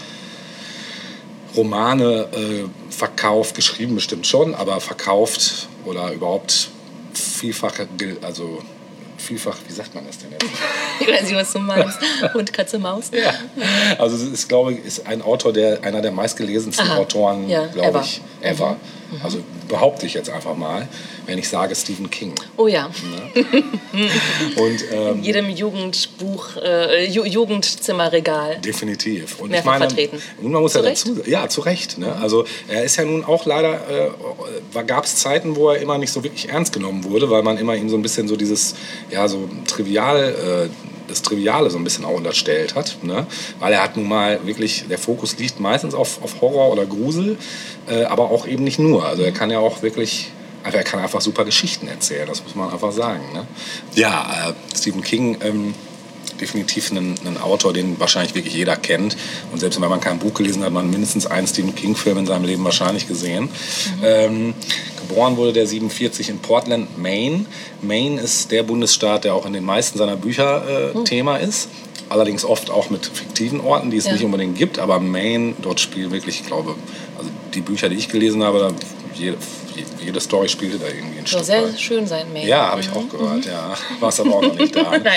Romane äh, verkauft, geschrieben bestimmt schon, aber verkauft oder überhaupt vielfach, also vielfach, wie sagt man das denn jetzt? Ich weiß nicht, was du meinst. Hund, Katze, Maus. Ja. Also es ist, glaube ich, ist ein Autor, der einer der meistgelesensten Aha. Autoren, ja, glaube ich, ever. Mhm. Also behaupte ich jetzt einfach mal, wenn ich sage Stephen King. Oh ja. Ne? Und, ähm, in jedem Jugendbuch, äh, Ju- Jugendzimmerregal. Definitiv. Und mehrfach ich meine, vertreten. Und man muss zu ja Recht? dazu, ja, zu Recht. Ne? Also er ist ja nun auch leider, äh, gab es Zeiten, wo er immer nicht so wirklich ernst genommen wurde, weil man immer ihm so ein bisschen so dieses, ja, so trivial, äh, das Triviale so ein bisschen auch unterstellt hat, ne? Weil er hat nun mal wirklich, der Fokus liegt meistens auf, auf Horror oder Grusel, äh, aber auch eben nicht nur. Also er kann ja auch wirklich, also er kann einfach super Geschichten erzählen, das muss man einfach sagen. Ne? Ja, äh, Stephen King, ähm, definitiv ein, ein Autor, den wahrscheinlich wirklich jeder kennt. Und selbst wenn man kein Buch gelesen hat, hat man mindestens einen Stephen King-Film in seinem Leben wahrscheinlich gesehen. Mhm. Ähm, geboren wurde der siebenundvierzig in Portland, Maine. Maine ist der Bundesstaat, der auch in den meisten seiner Bücher äh, mhm. Thema ist. Allerdings oft auch mit fiktiven Orten, die es ja. nicht unbedingt gibt. Aber Maine, dort spielt wirklich, ich glaube, also die Bücher, die ich gelesen habe, da jede, jede Story spielte da irgendwie ein Stück. Soll sehr schön sein, Maine. Ja, habe ich auch gehört. Mhm. Ja. Warst aber auch noch nicht da. Nein.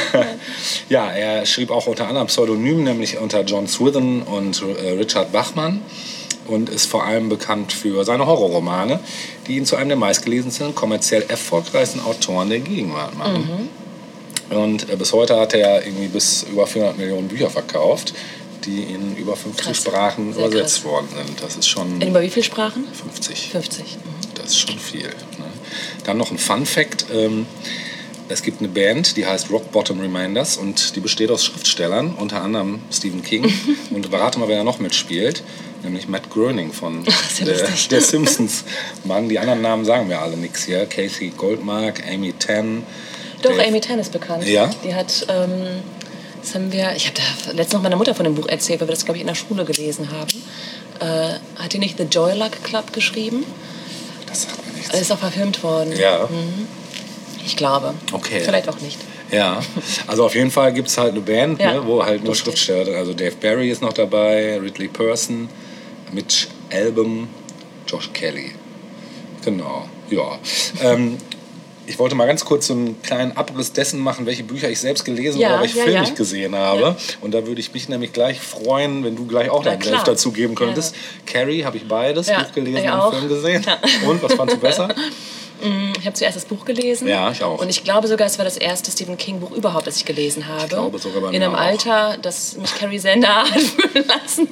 Ja, er schrieb auch unter anderem Pseudonymen, nämlich unter John Swithin und äh, Richard Bachman. Und ist vor allem bekannt für seine Horrorromane, die ihn zu einem der meistgelesensten, kommerziell erfolgreichsten Autoren der Gegenwart machen. Mhm. Und äh, bis heute hat er irgendwie bis über vierhundert Millionen Bücher verkauft, die in über fünfzig krass. Sprachen Sehr übersetzt krass. worden sind. Das ist schon... In über wie viele Sprachen? fünfzig. fünfzig. Mhm. Das ist schon viel. Ne? Dann noch ein Fun-Fact. Ähm, es gibt eine Band, die heißt Rock Bottom Reminders und die besteht aus Schriftstellern, unter anderem Stephen King. Und rate mal, wer da noch mitspielt. Nämlich Matt Groening von ja der, der Simpsons. Mann, die anderen Namen sagen mir alle nichts hier. Casey Goldmark, Amy Tan. Doch, Dave. Amy Tan ist bekannt. Ja? Die hat, ähm, das haben wir, ich habe da letztens noch meiner Mutter von dem Buch erzählt, weil wir das, glaube ich, in der Schule gelesen haben. Äh, hat die nicht The Joy Luck Club geschrieben? Das sagt mir nichts. Das ist auch verfilmt worden. Ja. Mhm. Ich glaube. Okay. Vielleicht auch nicht. Ja, also auf jeden Fall gibt es halt eine Band, ja. ne, wo halt nur Lustig. Schriftsteller sind. Also Dave Barry ist noch dabei, Ridley Person, Mitch Albom, Josh Kelly. Genau, ja. ähm, ich wollte mal ganz kurz so einen kleinen Abriss dessen machen, welche Bücher ich selbst gelesen ja, oder welche ja, Filme ja. ich gesehen habe. Ja. Und da würde ich mich nämlich gleich freuen, wenn du gleich auch deinen Senf dazu geben könntest. Ja. Carrie habe ich beides, ja, Buch gelesen und Film gesehen. Ja. Und, was fandst du besser? Ich habe zuerst das Buch gelesen. Ja, ich auch. Und ich glaube sogar, es war das erste Stephen King-Buch überhaupt, das ich gelesen habe. Ich glaube sogar bei mir In einem auch. Alter, das mich Carrie sehr nah hat fühlen lassen.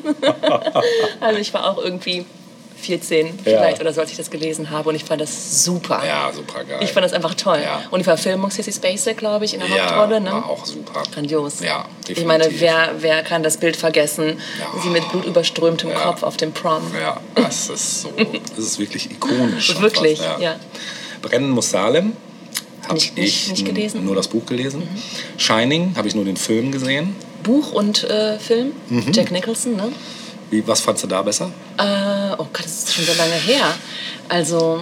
Also ich war auch irgendwie vierzehn vielleicht ja. oder so, als ich das gelesen habe. Und ich fand das super. Ja, super geil. Ich fand das einfach toll. Ja. Und die Verfilmung Sissy Spacek, glaube ich, in der ja, Hauptrolle. Ne? War auch super. Grandios. Ja, definitiv. Ich meine, wer, wer kann das Bild vergessen? Ja. Sie mit blutüberströmtem ja. Kopf auf dem Prom. Ja, das ist so. Das ist wirklich ikonisch. Wirklich, fast, ja. ja. Brennen muss Salem. Habe ich nicht, nicht gelesen. Nur das Buch gelesen. Mhm. Shining habe ich nur den Film gesehen. Buch und äh, Film. Mhm. Jack Nicholson, ne? Wie, was fandst du da besser? Äh, oh Gott, das ist schon so lange her. Also,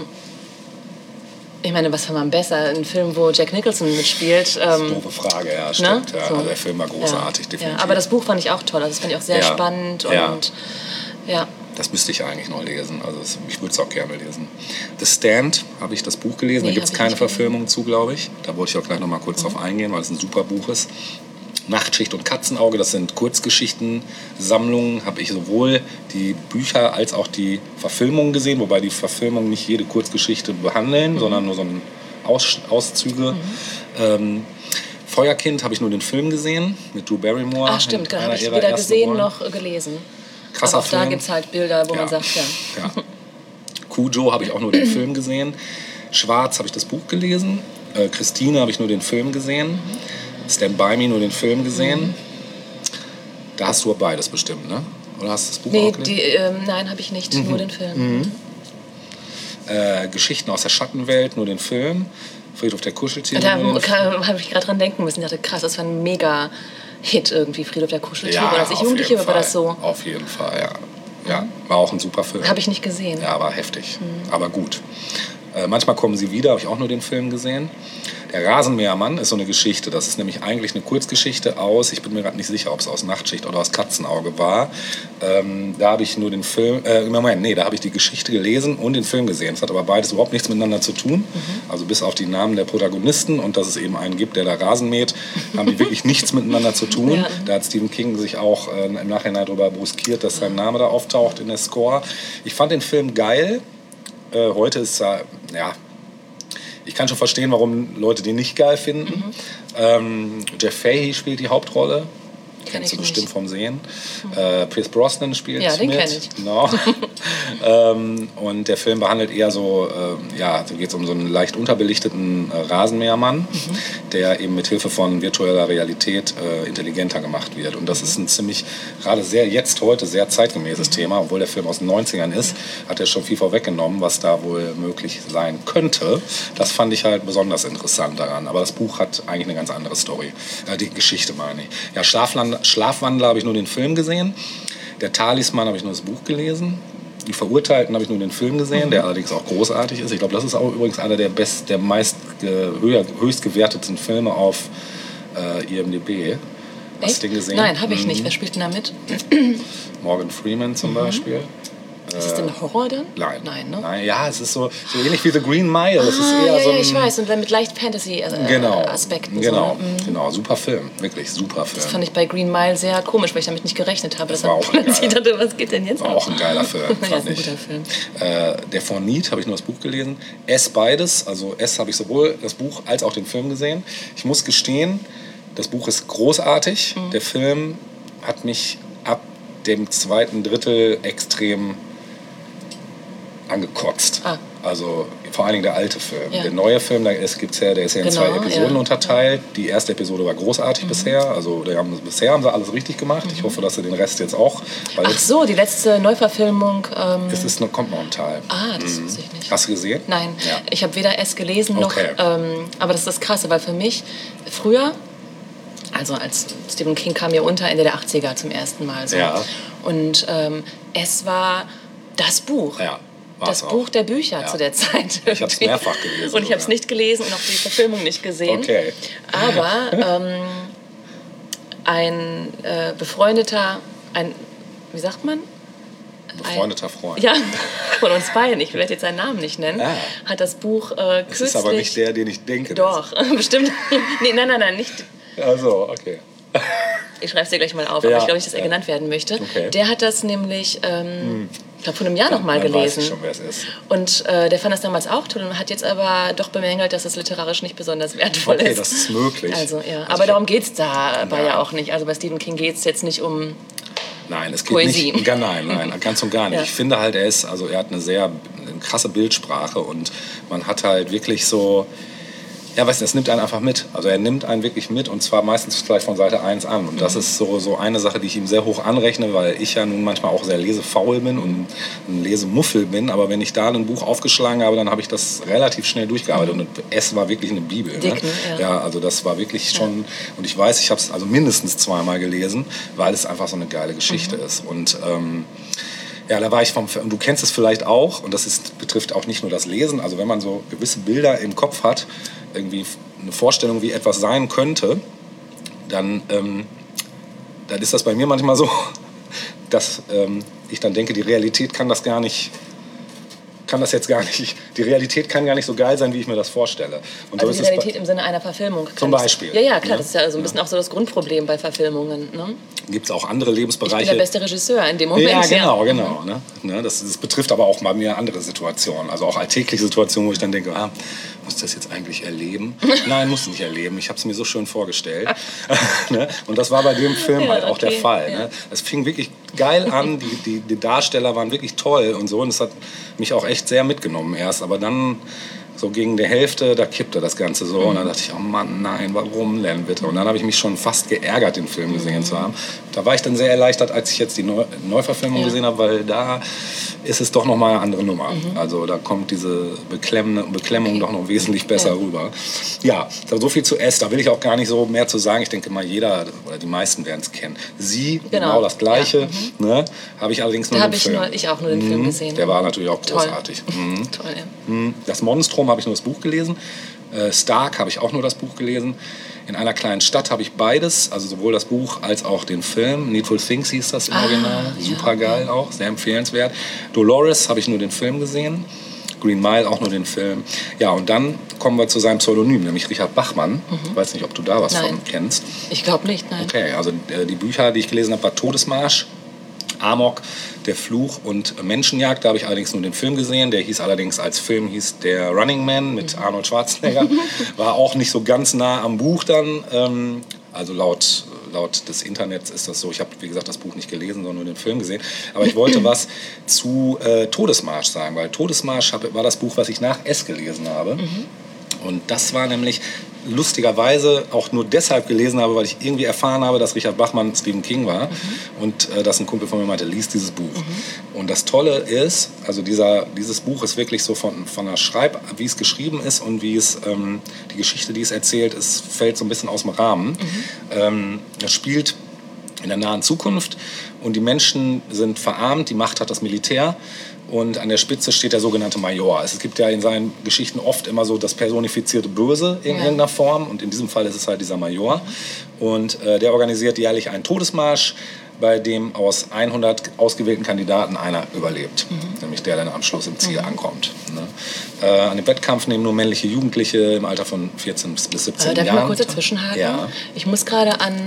ich meine, was fand man besser? Ein Film, wo Jack Nicholson mitspielt. Ähm, das ist eine doofe Frage, ja, stimmt. Ne? Ja. So. Also der Film war großartig, ja. definitiv. Ja, aber das Buch fand ich auch toll. Also das fand ich auch sehr ja. spannend. Und ja. ja. Das müsste ich eigentlich noch lesen. Also ich würde es auch gerne lesen. The Stand habe ich das Buch gelesen. Nee, da gibt es keine Verfilmung zu, glaube ich. Da wollte ich auch gleich noch mal kurz mhm. drauf eingehen, weil es ein super Buch ist. Nachtschicht und Katzenauge, das sind Kurzgeschichten-Sammlungen. Habe ich sowohl die Bücher als auch die Verfilmungen gesehen, wobei die Verfilmungen nicht jede Kurzgeschichte behandeln, mhm. sondern nur so ein Aus Auszüge. Mhm. Ähm, Feuerkind habe ich nur den Film gesehen mit Drew Barrymore. Ach stimmt, habe ich weder gesehen Rollen. noch gelesen. Krasser Aber auch Film. da gibt es halt Bilder, wo ja. man sagt, ja. ja. Cujo habe ich auch nur den Film gesehen. Schwarz habe ich das Buch gelesen. Äh, Christine habe ich nur den Film gesehen. Mhm. Stand By Me nur den Film gesehen. Mhm. Da hast du beides bestimmt, ne? Oder hast du das Buch nee, auch gelesen? Die, ähm, nein, habe ich nicht. Mhm. Nur den Film. Mhm. Äh, Geschichten aus der Schattenwelt, nur den Film. Friedhof der Kuscheltiere. Da habe ich gerade dran denken müssen. Ich dachte, krass, das war ein mega Hit irgendwie, Friedhof der Kuscheltiere. Ja, als ich Jugendliche war, war das so. Auf jeden Fall, ja. Ja, war auch ein super Film. Habe ich nicht gesehen. Ja, war heftig, mhm. aber gut. Äh, manchmal kommen sie wieder, habe ich auch nur den Film gesehen. Der Rasenmähermann ist so eine Geschichte. Das ist nämlich eigentlich eine Kurzgeschichte aus, ich bin mir gerade nicht sicher, ob es aus Nachtschicht oder aus Katzenauge war. Ähm, da habe ich nur den Film, äh, Moment, nee, da habe ich die Geschichte gelesen und den Film gesehen. Es hat aber beides überhaupt nichts miteinander zu tun. Mhm. Also bis auf die Namen der Protagonisten und dass es eben einen gibt, der da Rasen mäht, haben die wirklich nichts miteinander zu tun. Ja. Da hat Stephen King sich auch äh, im Nachhinein darüber bruskiert, dass sein Name da auftaucht in der Score. Ich fand den Film geil. Äh, heute ist er, ja, ich kann schon verstehen, warum Leute den nicht geil finden. Mhm. Ähm, Jeff Fahey spielt die Hauptrolle. Kennst du bestimmt vom Sehen. Mhm. Äh, Pierce Brosnan spielt ja, den mit. kenn ich. Genau. ähm, und der Film behandelt eher so, äh, ja, da geht es um so einen leicht unterbelichteten äh, Rasenmähermann, mhm. der eben mit Hilfe von virtueller Realität äh, intelligenter gemacht wird. Und das ist ein ziemlich, gerade sehr jetzt, heute, sehr zeitgemäßes mhm. Thema. Obwohl der Film aus den neunzigern ist, hat er schon viel vorweggenommen, was da wohl möglich sein könnte. Das fand ich halt besonders interessant daran. Aber das Buch hat eigentlich eine ganz andere Story. Äh, die Geschichte meine ich. Ja, Schlafland Schlafwandler habe ich nur den Film gesehen. Der Talisman habe ich nur das Buch gelesen. Die Verurteilten habe ich nur den Film gesehen, der allerdings auch großartig ist. Ich glaube, das ist auch übrigens einer der best, der meist höher, höchst gewertetsten Filme auf äh, I M D B. Hast Echt? du den gesehen? Nein, habe ich mhm. nicht. Wer spielt denn da mit? Morgan Freeman zum mhm. Beispiel. Ist es denn Horror dann? Nein. Nein, ne? Nein, ja, es ist so, so ähnlich wie The Green Mile. Es ah, ist eher ja, so ein, ja, ich weiß. Und dann mit leicht Fantasy-Aspekten. Äh, genau, Aspekten, genau, so, ne? mhm. genau. Super Film. Wirklich super Film. Das fand ich bei Green Mile sehr komisch, weil ich damit nicht gerechnet habe. Das war auch ein ich dachte, was geht denn jetzt war ab? auch ein geiler Film, fand ja, ist ein ich. guter Film. Äh, der von Need habe ich nur das Buch gelesen. S beides. Also S habe ich sowohl das Buch als auch den Film gesehen. Ich muss gestehen, das Buch ist großartig. Mhm. Der Film hat mich ab dem zweiten Drittel extrem angekotzt. Ah. Also vor allen Dingen der alte Film. Ja. Der neue Film, der ist, gibt's ja, der ist ja in genau, zwei Episoden ja. unterteilt. Die erste Episode war großartig mhm. bisher. Also haben, bisher haben sie alles richtig gemacht. Mhm. Ich hoffe, dass sie den Rest jetzt auch... Weil Ach so, die letzte Neuverfilmung... Ähm es ist, kommt noch ein Teil. Ah, das mhm. wusste ich nicht. Hast du gesehen? Nein, ja. ich habe weder es gelesen noch... Okay. Ähm, aber das ist das Krasse, weil für mich früher... Also als Stephen King kam ja unter Ende der achtziger zum ersten Mal. So. Ja. Und ähm, es war das Buch. Ja. Das auch. Buch der Bücher ja. zu der Zeit. Ich habe es mehrfach gelesen. Und ich habe es nicht gelesen und auch die Verfilmung nicht gesehen. Okay. Aber ähm, ein äh, befreundeter, ein, wie sagt man? Befreundeter Freund. Ja, von uns beiden, ich werde jetzt seinen Namen nicht nennen, ah. hat das Buch äh, kürzlich... Das ist aber nicht der, den ich denke. Doch, bestimmt. Nee, nein, nein, nein, nicht... Also, okay. Ich schreibe es dir gleich mal auf, aber ja, ich glaube nicht, dass er ja. genannt werden möchte. Okay. Der hat das nämlich, ähm, hm. ich glaube, vor einem Jahr noch mal Dann gelesen. Weiß ich schon, wer es ist. Und äh, der fand das damals auch toll und hat jetzt aber doch bemängelt, dass es literarisch nicht besonders wertvoll okay, ist. Okay, das ist möglich. Also, ja. Also aber darum geht es dabei ja auch nicht. Also bei Stephen King geht es jetzt nicht um Nein, es geht Poesie. nicht. Nein, nein, ganz und gar nicht. Ja. Ich finde halt, er ist, also er hat eine sehr eine krasse Bildsprache und man hat halt wirklich so... Ja, weißt du, es nimmt einen einfach mit. Also er nimmt einen wirklich mit und zwar meistens vielleicht von Seite eins an. Und das ist so, so eine Sache, die ich ihm sehr hoch anrechne, weil ich ja nun manchmal auch sehr lesefaul bin und ein Lesemuffel bin. Aber wenn ich da ein Buch aufgeschlagen habe, dann habe ich das relativ schnell durchgearbeitet. Und es war wirklich eine Bibel. Dick, ne? ja. ja, also das war wirklich schon... Und ich weiß, ich habe es also mindestens zweimal gelesen, weil es einfach so eine geile Geschichte mhm. ist. Und... Ähm, Ja, da war ich vom, und du kennst es vielleicht auch, und das ist, betrifft auch nicht nur das Lesen, also wenn man so gewisse Bilder im Kopf hat, irgendwie eine Vorstellung, wie etwas sein könnte, dann, ähm, dann ist das bei mir manchmal so, dass ähm, ich dann denke, die Realität kann das gar nicht, kann das jetzt gar nicht, die Realität kann gar nicht so geil sein, wie ich mir das vorstelle. Und also so die ist Realität es im Sinne einer Verfilmung. Zum Beispiel. Ja, ja, klar, ja. das ist ja so ein bisschen ja. auch so das Grundproblem bei Verfilmungen. Ne? Gibt es auch andere Lebensbereiche. Ich bin der beste Regisseur in dem Moment. Ja, genau, ja. genau. Ne? Ne, das, das betrifft aber auch bei mir andere Situationen. Also auch alltägliche Situationen, wo ich dann denke, ah, muss ich das jetzt eigentlich erleben? Nein, muss nicht erleben. Ich habe es mir so schön vorgestellt. Ne? Und das war bei dem Film ja, halt auch okay. der Fall. Ja. Ne? Es fing wirklich geil an, die, die, die Darsteller waren wirklich toll und so. Und es hat mich auch echt sehr mitgenommen erst. Aber dann so gegen die Hälfte, da kippte das Ganze so. Mhm. Und dann dachte ich, oh Mann, nein, warum denn bitte? Und dann habe ich mich schon fast geärgert, den Film gesehen mhm. zu haben. Da war ich dann sehr erleichtert, als ich jetzt die Neu- Neuverfilmung ja. gesehen habe, weil da ist es doch nochmal eine andere Nummer. Mhm. Also da kommt diese Beklemmung, Beklemmung okay. doch noch wesentlich besser ja. rüber. Ja, so viel zu S, da will ich auch gar nicht so mehr zu sagen. Ich denke mal, jeder oder die meisten werden es kennen. Sie, genau, genau das Gleiche, ja. mhm. ne? Habe ich allerdings nur da den ich Film. Nur, ich auch nur den mhm. Film gesehen. Der war natürlich auch großartig. Toll, mhm. Toll ja. mhm. Das Monstrum habe ich nur das Buch gelesen. Äh, Stark habe ich auch nur das Buch gelesen. In einer kleinen Stadt habe ich beides, also sowohl das Buch als auch den Film. Needful Things hieß das im ah, Original. Super ja, geil ja. auch, sehr empfehlenswert. Dolores habe ich nur den Film gesehen. Green Mile auch nur den Film. Ja, und dann kommen wir zu seinem Pseudonym, nämlich Richard Bachmann. Mhm. Ich weiß nicht, ob du da was nein. von kennst. Ich glaube nicht, nein. Okay, also äh, die Bücher, die ich gelesen habe, war Todesmarsch, Amok, Der Fluch und Menschenjagd. Da habe ich allerdings nur den Film gesehen. Der hieß allerdings als Film hieß der Running Man mit mhm. Arnold Schwarzenegger. War auch nicht so ganz nah am Buch dann. Ähm, also laut, laut des Internets ist das so. Ich habe, wie gesagt, das Buch nicht gelesen, sondern nur den Film gesehen. Aber ich wollte was zu äh, Todesmarsch sagen, weil Todesmarsch hab, war das Buch, was ich nach S gelesen habe. Mhm. Und das war nämlich lustigerweise auch nur deshalb gelesen habe, weil ich irgendwie erfahren habe, dass Richard Bachmann Stephen King war mhm. und äh, dass ein Kumpel von mir meinte, lies dieses Buch. Mhm. Und das Tolle ist, also dieser, dieses Buch ist wirklich so von, von der Schreib, wie es geschrieben ist und wie es, ähm, die Geschichte, die es erzählt, es fällt so ein bisschen aus dem Rahmen. Mhm. Ähm, das spielt in der nahen Zukunft und die Menschen sind verarmt, die Macht hat das Militär. Und an der Spitze steht der sogenannte Major. Es gibt ja in seinen Geschichten oft immer so das personifizierte Böse in ja. irgendeiner Form. Und in diesem Fall ist es halt dieser Major. Und äh, der organisiert jährlich einen Todesmarsch, bei dem aus hundert ausgewählten Kandidaten einer überlebt. Mhm. Nämlich der, der dann am Schluss im Ziel mhm. ankommt. Ne? Äh, an dem Wettkampf nehmen nur männliche Jugendliche im Alter von vierzehn bis siebzehn äh, darf Jahren. Darf ich mal kurz dazwischenhaken? Ja. Ich muss gerade an...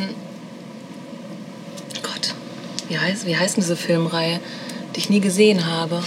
Gott, wie heißt, wie heißt denn diese Filmreihe? Die ich nie gesehen habe.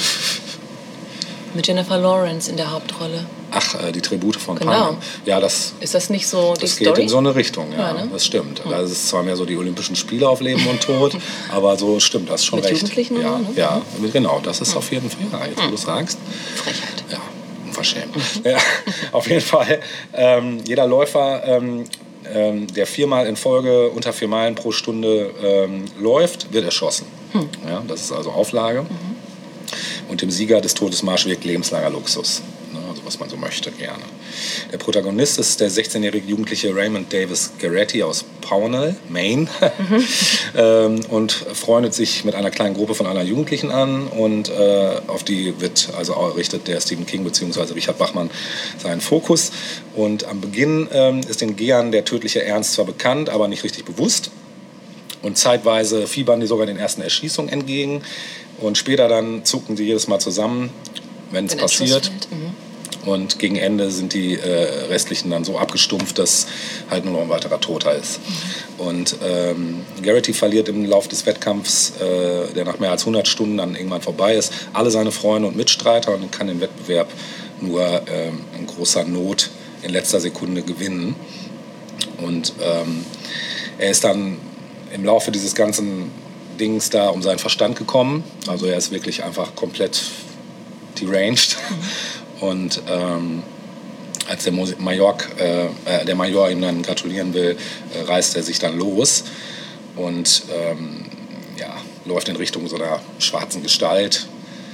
Mit Jennifer Lawrence in der Hauptrolle. Ach, äh, die Tribute von genau. Panem. Ja, das, ist das nicht so die das Story? geht in so eine Richtung, ja, ja ne? das stimmt. Mhm. Da ist es zwar mehr so die Olympischen Spiele auf Leben und Tod, aber so stimmt das schon mit recht. Jugendlichen ja, oder, ne? ja, genau, das ist mhm. auf jeden Fall, ja, jetzt wo mhm. du sagst. Frechheit. Ja, unverschämt. Mhm. Ja, auf jeden Fall, ähm, jeder Läufer... Ähm, Ähm, der viermal in Folge unter vier Meilen pro Stunde ähm, läuft, wird erschossen. Hm. Ja, das ist also Auflage. Mhm. Und dem Sieger des Todesmarsch wirkt lebenslanger Luxus. Ne, also was man so möchte, gerne. Der Protagonist ist der sechzehnjährige Jugendliche Raymond Davis Garretti aus Pownell, Maine. Mhm. ähm, und freundet sich mit einer kleinen Gruppe von anderen Jugendlichen an. Und äh, auf die wird also richtet der Stephen King bzw. Richard Bachmann seinen Fokus. Und am Beginn ähm, ist den Gehern der tödliche Ernst zwar bekannt, aber nicht richtig bewusst. Und zeitweise fiebern die sogar den ersten Erschießungen entgegen. Und später dann zucken sie jedes Mal zusammen, wenn es passiert. Mhm. Und gegen Ende sind die äh, restlichen dann so abgestumpft, dass halt nur noch ein weiterer Toter ist. Mhm. Und ähm, Garretti verliert im Laufe des Wettkampfs, äh, der nach mehr als hundert Stunden dann irgendwann vorbei ist, alle seine Freunde und Mitstreiter und kann den Wettbewerb nur ähm, in großer Not in letzter Sekunde gewinnen. Und ähm, er ist dann im Laufe dieses ganzen Dings da um seinen Verstand gekommen. Also er ist wirklich einfach komplett deranged. Mhm. Und ähm, als der Major, äh, der Major ihm dann gratulieren will, äh, reißt er sich dann los und ähm, ja, läuft in Richtung so einer schwarzen Gestalt,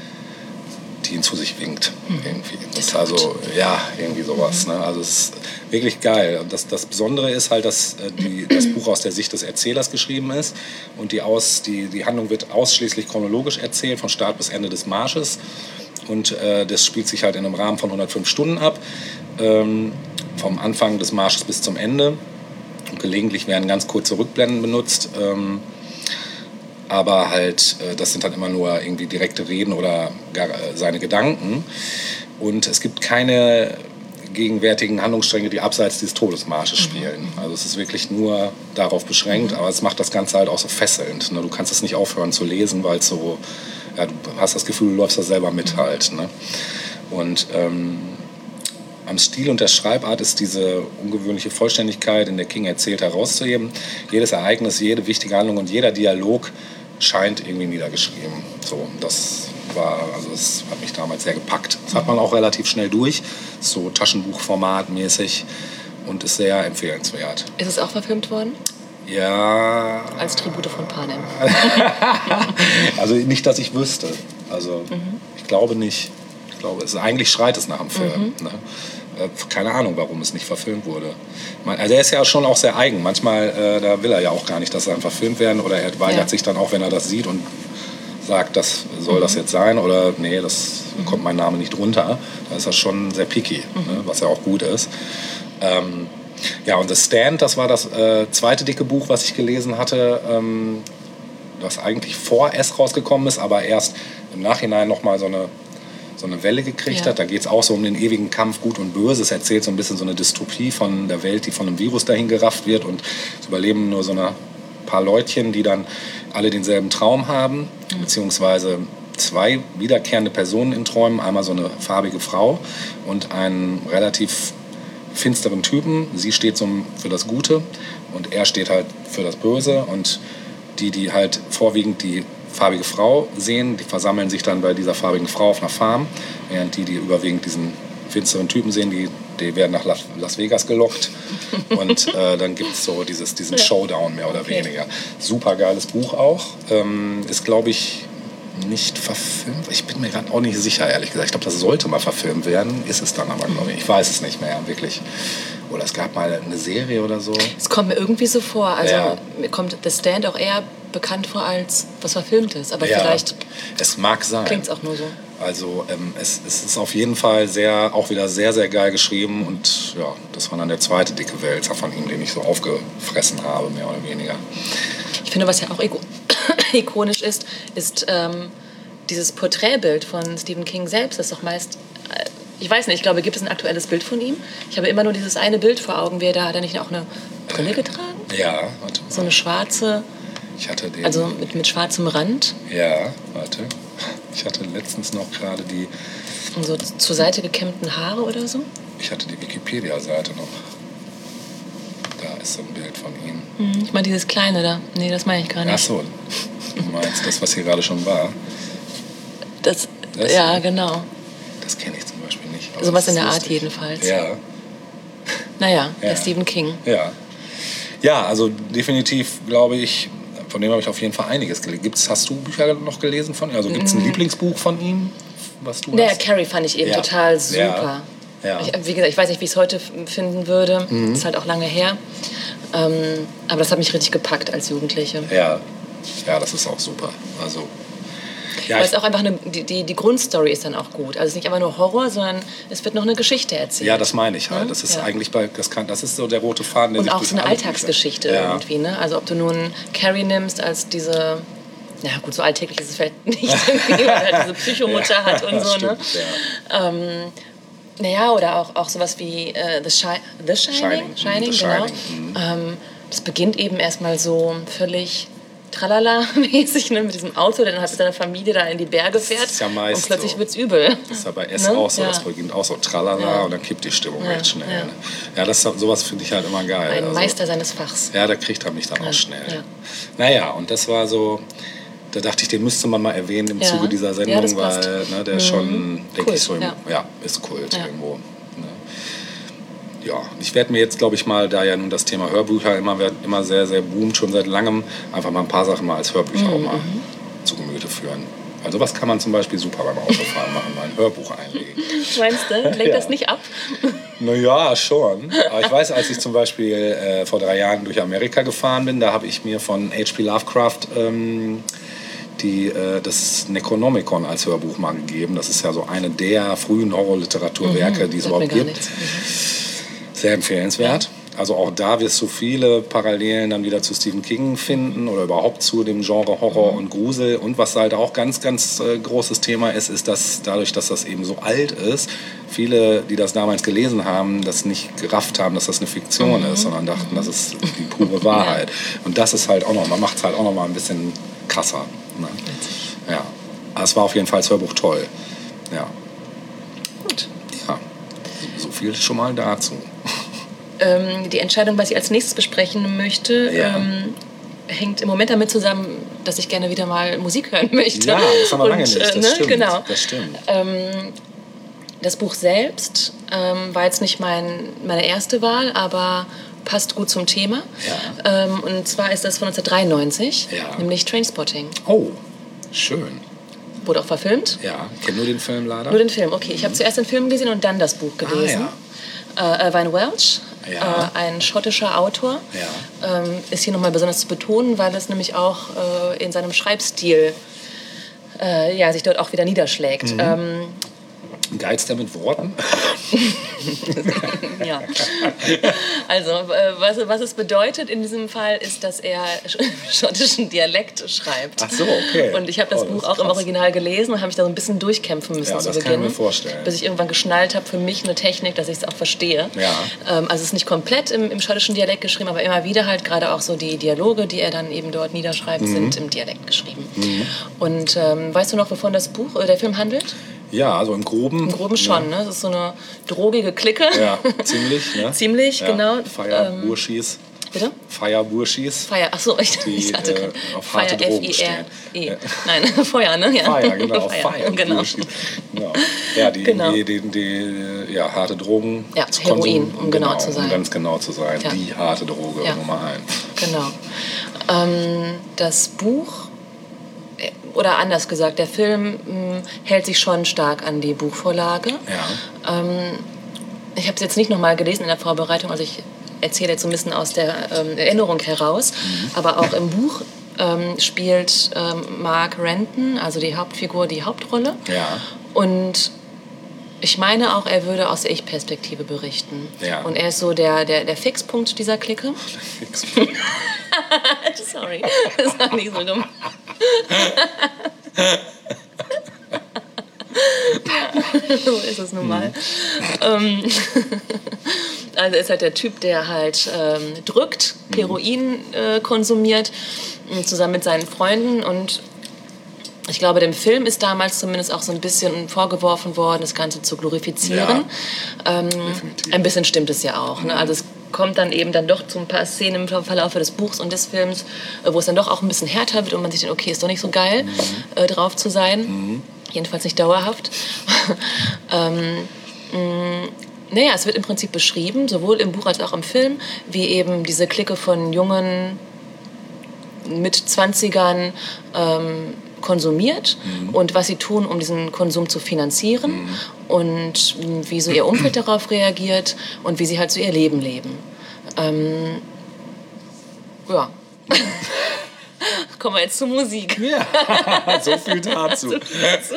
die ihn zu sich winkt. Mhm. Irgendwie. Das ist also, ja, irgendwie sowas. Mhm. Ne? Also es ist wirklich geil. Und das, das Besondere ist halt, dass äh, die, das Buch aus der Sicht des Erzählers geschrieben ist und die, aus, die, die Handlung wird ausschließlich chronologisch erzählt, von Start bis Ende des Marsches. Und äh, das spielt sich halt in einem Rahmen von hundertfünf Stunden ab, ähm, vom Anfang des Marsches bis zum Ende. Und gelegentlich werden ganz kurze Rückblenden benutzt. Ähm, aber halt, äh, das sind dann immer nur irgendwie direkte Reden oder gar, äh, seine Gedanken. Und es gibt keine gegenwärtigen Handlungsstränge, die abseits dieses Todesmarsches spielen. Also es ist wirklich nur darauf beschränkt, aber es macht das Ganze halt auch so fesselnd. Ne? Du kannst es nicht aufhören zu lesen, weil es so, ja, du hast das Gefühl, du läufst da selber mit halt. Ne? Und ähm, am Stil und der Schreibart ist diese ungewöhnliche Vollständigkeit, in der King erzählt, herauszuheben. Jedes Ereignis, jede wichtige Handlung und jeder Dialog scheint irgendwie niedergeschrieben. So, das war, also es hat mich damals sehr gepackt. Das hat man auch relativ schnell durch, so Taschenbuchformat mäßig und ist sehr empfehlenswert. Ist es auch verfilmt worden? Ja. Als Tribute von Panem. Also nicht, dass ich wüsste. Also mhm. ich glaube nicht. Ich glaube, es, eigentlich schreit es nach einem Film. Mhm. Ne? Keine Ahnung, warum es nicht verfilmt wurde. Also er ist ja schon auch sehr eigen. Manchmal, äh, da will er ja auch gar nicht, dass er verfilmt werden. Oder er weigert ja. sich dann auch, wenn er das sieht und sagt, das soll mhm. das jetzt sein. Oder nee, das mhm. kommt mein Name nicht runter. Da ist er schon sehr picky, mhm. ne? Was ja auch gut ist. Ähm, ja, und The Stand, das war das äh, zweite dicke Buch, was ich gelesen hatte, ähm, das eigentlich vor S rausgekommen ist, aber erst im Nachhinein nochmal so eine so eine Welle gekriegt ja. hat. Da geht es auch so um den ewigen Kampf Gut und Böse. Es erzählt so ein bisschen so eine Dystopie von der Welt, die von einem Virus dahin gerafft wird und es überleben nur so ein paar Leutchen, die dann alle denselben Traum haben, mhm. beziehungsweise zwei wiederkehrende Personen in Träumen. Einmal so eine farbige Frau und einen relativ finsteren Typen. Sie steht so für das Gute und er steht halt für das Böse und die, die halt vorwiegend die farbige Frau sehen, die versammeln sich dann bei dieser farbigen Frau auf einer Farm, während die, die überwiegend diesen finsteren Typen sehen, die, die werden nach Las Vegas gelockt und äh, dann gibt es so dieses, diesen Showdown mehr oder okay. weniger. Super geiles Buch auch, ähm, ist glaube ich nicht verfilmt, ich bin mir gerade auch nicht sicher, ehrlich gesagt. Ich glaube, das sollte mal verfilmt werden, ist es dann aber, glaube ich. Ich weiß es nicht mehr, wirklich. Oder es gab mal eine Serie oder so. Es kommt mir irgendwie so vor, also ja. mir kommt The Stand auch eher bekannt vor als was Verfilmtes, aber ja, vielleicht es mag sein. Klingt es auch nur so. Also ähm, es, es ist auf jeden Fall sehr, auch wieder sehr, sehr geil geschrieben und ja, das war dann der zweite dicke Wälzer von ihm, den ich so aufgefressen habe, mehr oder weniger. Ich finde, was ja auch ikonisch ist, ist ähm, dieses Porträtbild von Stephen King selbst, das ist doch meist, äh, ich weiß nicht, ich glaube, gibt es ein aktuelles Bild von ihm? Ich habe immer nur dieses eine Bild vor Augen, wer da hat er nicht auch eine Brille getragen? Ja, warte mal. So eine schwarze, ich hatte den, also mit, mit schwarzem Rand. Ja, warte. Ich hatte letztens noch gerade die... Und so zur Seite gekämmten Haare oder so? Ich hatte die Wikipedia-Seite noch. Da ist so ein Bild von ihm. Hm, ich meine dieses kleine da. Nee, das meine ich gar nicht. Ach so, du meinst das, was hier gerade schon war? Das, das ja, genau. Das kenne ich zum Beispiel nicht. So was in der lustig. Art jedenfalls. Ja. Naja, ja. der Stephen King. Ja. Ja, also definitiv, glaube ich, von dem habe ich auf jeden Fall einiges gelesen. Gibt's, hast du Bücher noch gelesen von ihm? Also gibt es ein mm. Lieblingsbuch von ihm, was du naja, hast? Carrie fand ich eben ja. total super. Ja. Ja. Ich, wie gesagt, ich weiß nicht, wie ich es heute finden würde. Mhm. Ist halt auch lange her. Ähm, aber das hat mich richtig gepackt als Jugendliche. Ja, ja, das ist auch super. Also ja, weil es auch einfach eine, die, die, die Grundstory ist dann auch gut. Also es ist nicht einfach nur Horror, sondern es wird noch eine Geschichte erzählt. Ja, das meine ich halt. Das ist ja. eigentlich bei, das, kann, das ist so der rote Faden, der und sich auch so eine Alltagsgeschichte ja. irgendwie. Ne? Also ob du nun Carrie nimmst als diese, ja gut, so alltäglich ist es vielleicht nicht irgendwie, weil er halt diese Psychomutter ja, hat und so. Stimmt, ne? Ja. Ähm, naja, oder auch, auch sowas wie äh, The, Shi- The Shining. Shining, Shining, The genau. Shining. Mhm. Ähm, das beginnt eben erstmal so völlig Tralala-mäßig, ne, mit diesem Auto, der dann halt mit seiner Familie da in die Berge fährt. Das ist ja meist und plötzlich so. wird's übel. Das ist ja bei S ne? auch so, ja. das beginnt auch so Tralala ja. und dann kippt die Stimmung ja. recht schnell. Ja, ne? ja das, sowas finde ich halt immer geil. Ein also, Meister seines Fachs. Ja, da kriegt er mich dann ja. auch schnell. Ja. Naja, und das war so, da dachte ich, den müsste man mal erwähnen im ja. Zuge dieser Sendung, ja, weil ne, der mhm. schon, denke ich, so im, ja. ja, ist Kult ja. irgendwo. Ja, ich werde mir jetzt, glaube ich mal, da ja nun das Thema Hörbücher immer, immer sehr, sehr boomt, schon seit langem, einfach mal ein paar Sachen mal als Hörbücher mhm. auch mal zu Gemüte führen. Also was kann man zum Beispiel super beim Autofahren machen, mal ein Hörbuch einlegen. Meinst du? Lenkt ja. das nicht ab? Naja, schon. Aber ich weiß, als ich zum Beispiel äh, vor drei Jahren durch Amerika gefahren bin, da habe ich mir von H P Lovecraft ähm, die, äh, das Necronomicon als Hörbuch mal gegeben. Das ist ja so eine der frühen Horrorliteraturwerke, mhm. die es überhaupt gibt. Mhm. Sehr empfehlenswert. Ja. Also auch da wirst du viele Parallelen dann wieder zu Stephen King finden oder überhaupt zu dem Genre Horror mhm. und Grusel. Und was halt auch ganz, ganz äh, großes Thema ist, ist, dass dadurch, dass das eben so alt ist, viele, die das damals gelesen haben, das nicht gerafft haben, dass das eine Fiktion mhm. ist, sondern dachten, das ist die pure Wahrheit. Ja. Und das ist halt auch noch, man macht es halt auch noch mal ein bisschen krasser. Ne? Ja. Aber es war auf jeden Fall das Hörbuch toll. Ja. Gut. Ja. So viel schon mal dazu. Ähm, die Entscheidung, was ich als nächstes besprechen möchte, ja. ähm, hängt im Moment damit zusammen, dass ich gerne wieder mal Musik hören möchte. Ja, das haben wir lange nicht, das äh, ne? stimmt. Genau. Das stimmt. Ähm, das Buch selbst ähm, war jetzt nicht mein, meine erste Wahl, aber passt gut zum Thema. Ja. Ähm, und zwar ist das von neunzehnhundertdreiundneunzig, ja. nämlich Trainspotting. Oh, schön. Wurde auch verfilmt. Ja, ich kenne nur den Film leider. Nur den Film, okay. Ich habe zuerst den Film gesehen und dann das Buch gelesen. Ah, ja. äh, Irvine Welsh, ja. äh, ein schottischer Autor, ja. ähm, ist hier nochmal besonders zu betonen, weil es nämlich auch äh, in seinem Schreibstil äh, ja, sich dort auch wieder niederschlägt. Mhm. Ähm, Geizt er mit Worten? Ja. Also, was, was es bedeutet in diesem Fall, ist, dass er schottischen Dialekt schreibt. Ach so, okay. Und ich habe das oh, Buch das auch im Original gelesen und habe mich da so ein bisschen durchkämpfen müssen ja, zu das Beginn. kann ich mir vorstellen. Bis ich irgendwann geschnallt habe, für mich eine Technik, dass ich es auch verstehe. Ja. Ähm, also es ist nicht komplett im, im schottischen Dialekt geschrieben, aber immer wieder halt gerade auch so die Dialoge, die er dann eben dort niederschreibt, mhm. sind im Dialekt geschrieben. Mhm. Und ähm, weißt du noch, wovon das Buch, äh, der Film handelt? Ja, also im Groben. Im Groben schon, ja. Ne? Das ist so eine drogige Clique. Ja, ziemlich, ne? Ziemlich, ja. genau. Feierburschis. Bitte? Feierburschis. Feier, achso, ich, die, ich hatte äh, auf harte Feier, Drogen F I R E. stehen. Ja. Nein, Feuer, ne? Ja. Feier, genau. Feier, Feier, genau. genau. Ja, die, genau. die, die, die ja, harte Drogen. Ja, Heroin, um genau, genau zu sein. Um ganz genau zu sein. Ja. Die harte Droge ja. Nummer eins. Genau. Ähm, das Buch... Oder anders gesagt, der Film mh, hält sich schon stark an die Buchvorlage. Ja. Ähm, ich habe es jetzt nicht nochmal gelesen in der Vorbereitung, also ich erzähle jetzt so ein bisschen aus der ähm, Erinnerung heraus. Mhm. Aber auch im Buch ähm, spielt ähm, Mark Renton, also die Hauptfigur, die Hauptrolle. Ja. Und ich meine auch, er würde aus der Ich-Perspektive berichten. Ja. Und er ist so der, der, der Fixpunkt dieser Clique. Der Fixpunkt. Sorry, das war nicht so dumm. So ist es nun mal. Mhm. Also ist halt der Typ, der halt ähm, drückt, Heroin äh, konsumiert, zusammen mit seinen Freunden. Und ich glaube, dem Film ist damals zumindest auch so ein bisschen vorgeworfen worden, das Ganze zu glorifizieren. Ja, ähm, ein bisschen stimmt es ja auch. Ne? Also es kommt dann eben dann doch zu ein paar Szenen im Verlauf des Buchs und des Films, wo es dann doch auch ein bisschen härter wird und man sich denkt, okay, ist doch nicht so geil, mhm. äh, drauf zu sein. Mhm. Jedenfalls nicht dauerhaft. ähm, mh, naja, es wird im Prinzip beschrieben, sowohl im Buch als auch im Film, wie eben diese Clique von jungen Mitzwanzigern ähm, konsumiert mhm. und was sie tun, um diesen Konsum zu finanzieren mhm. und wie so ihr Umfeld darauf reagiert und wie sie halt so ihr Leben leben. Ähm, ja. Kommen wir jetzt zur Musik. Ja, so viel dazu. Jetzt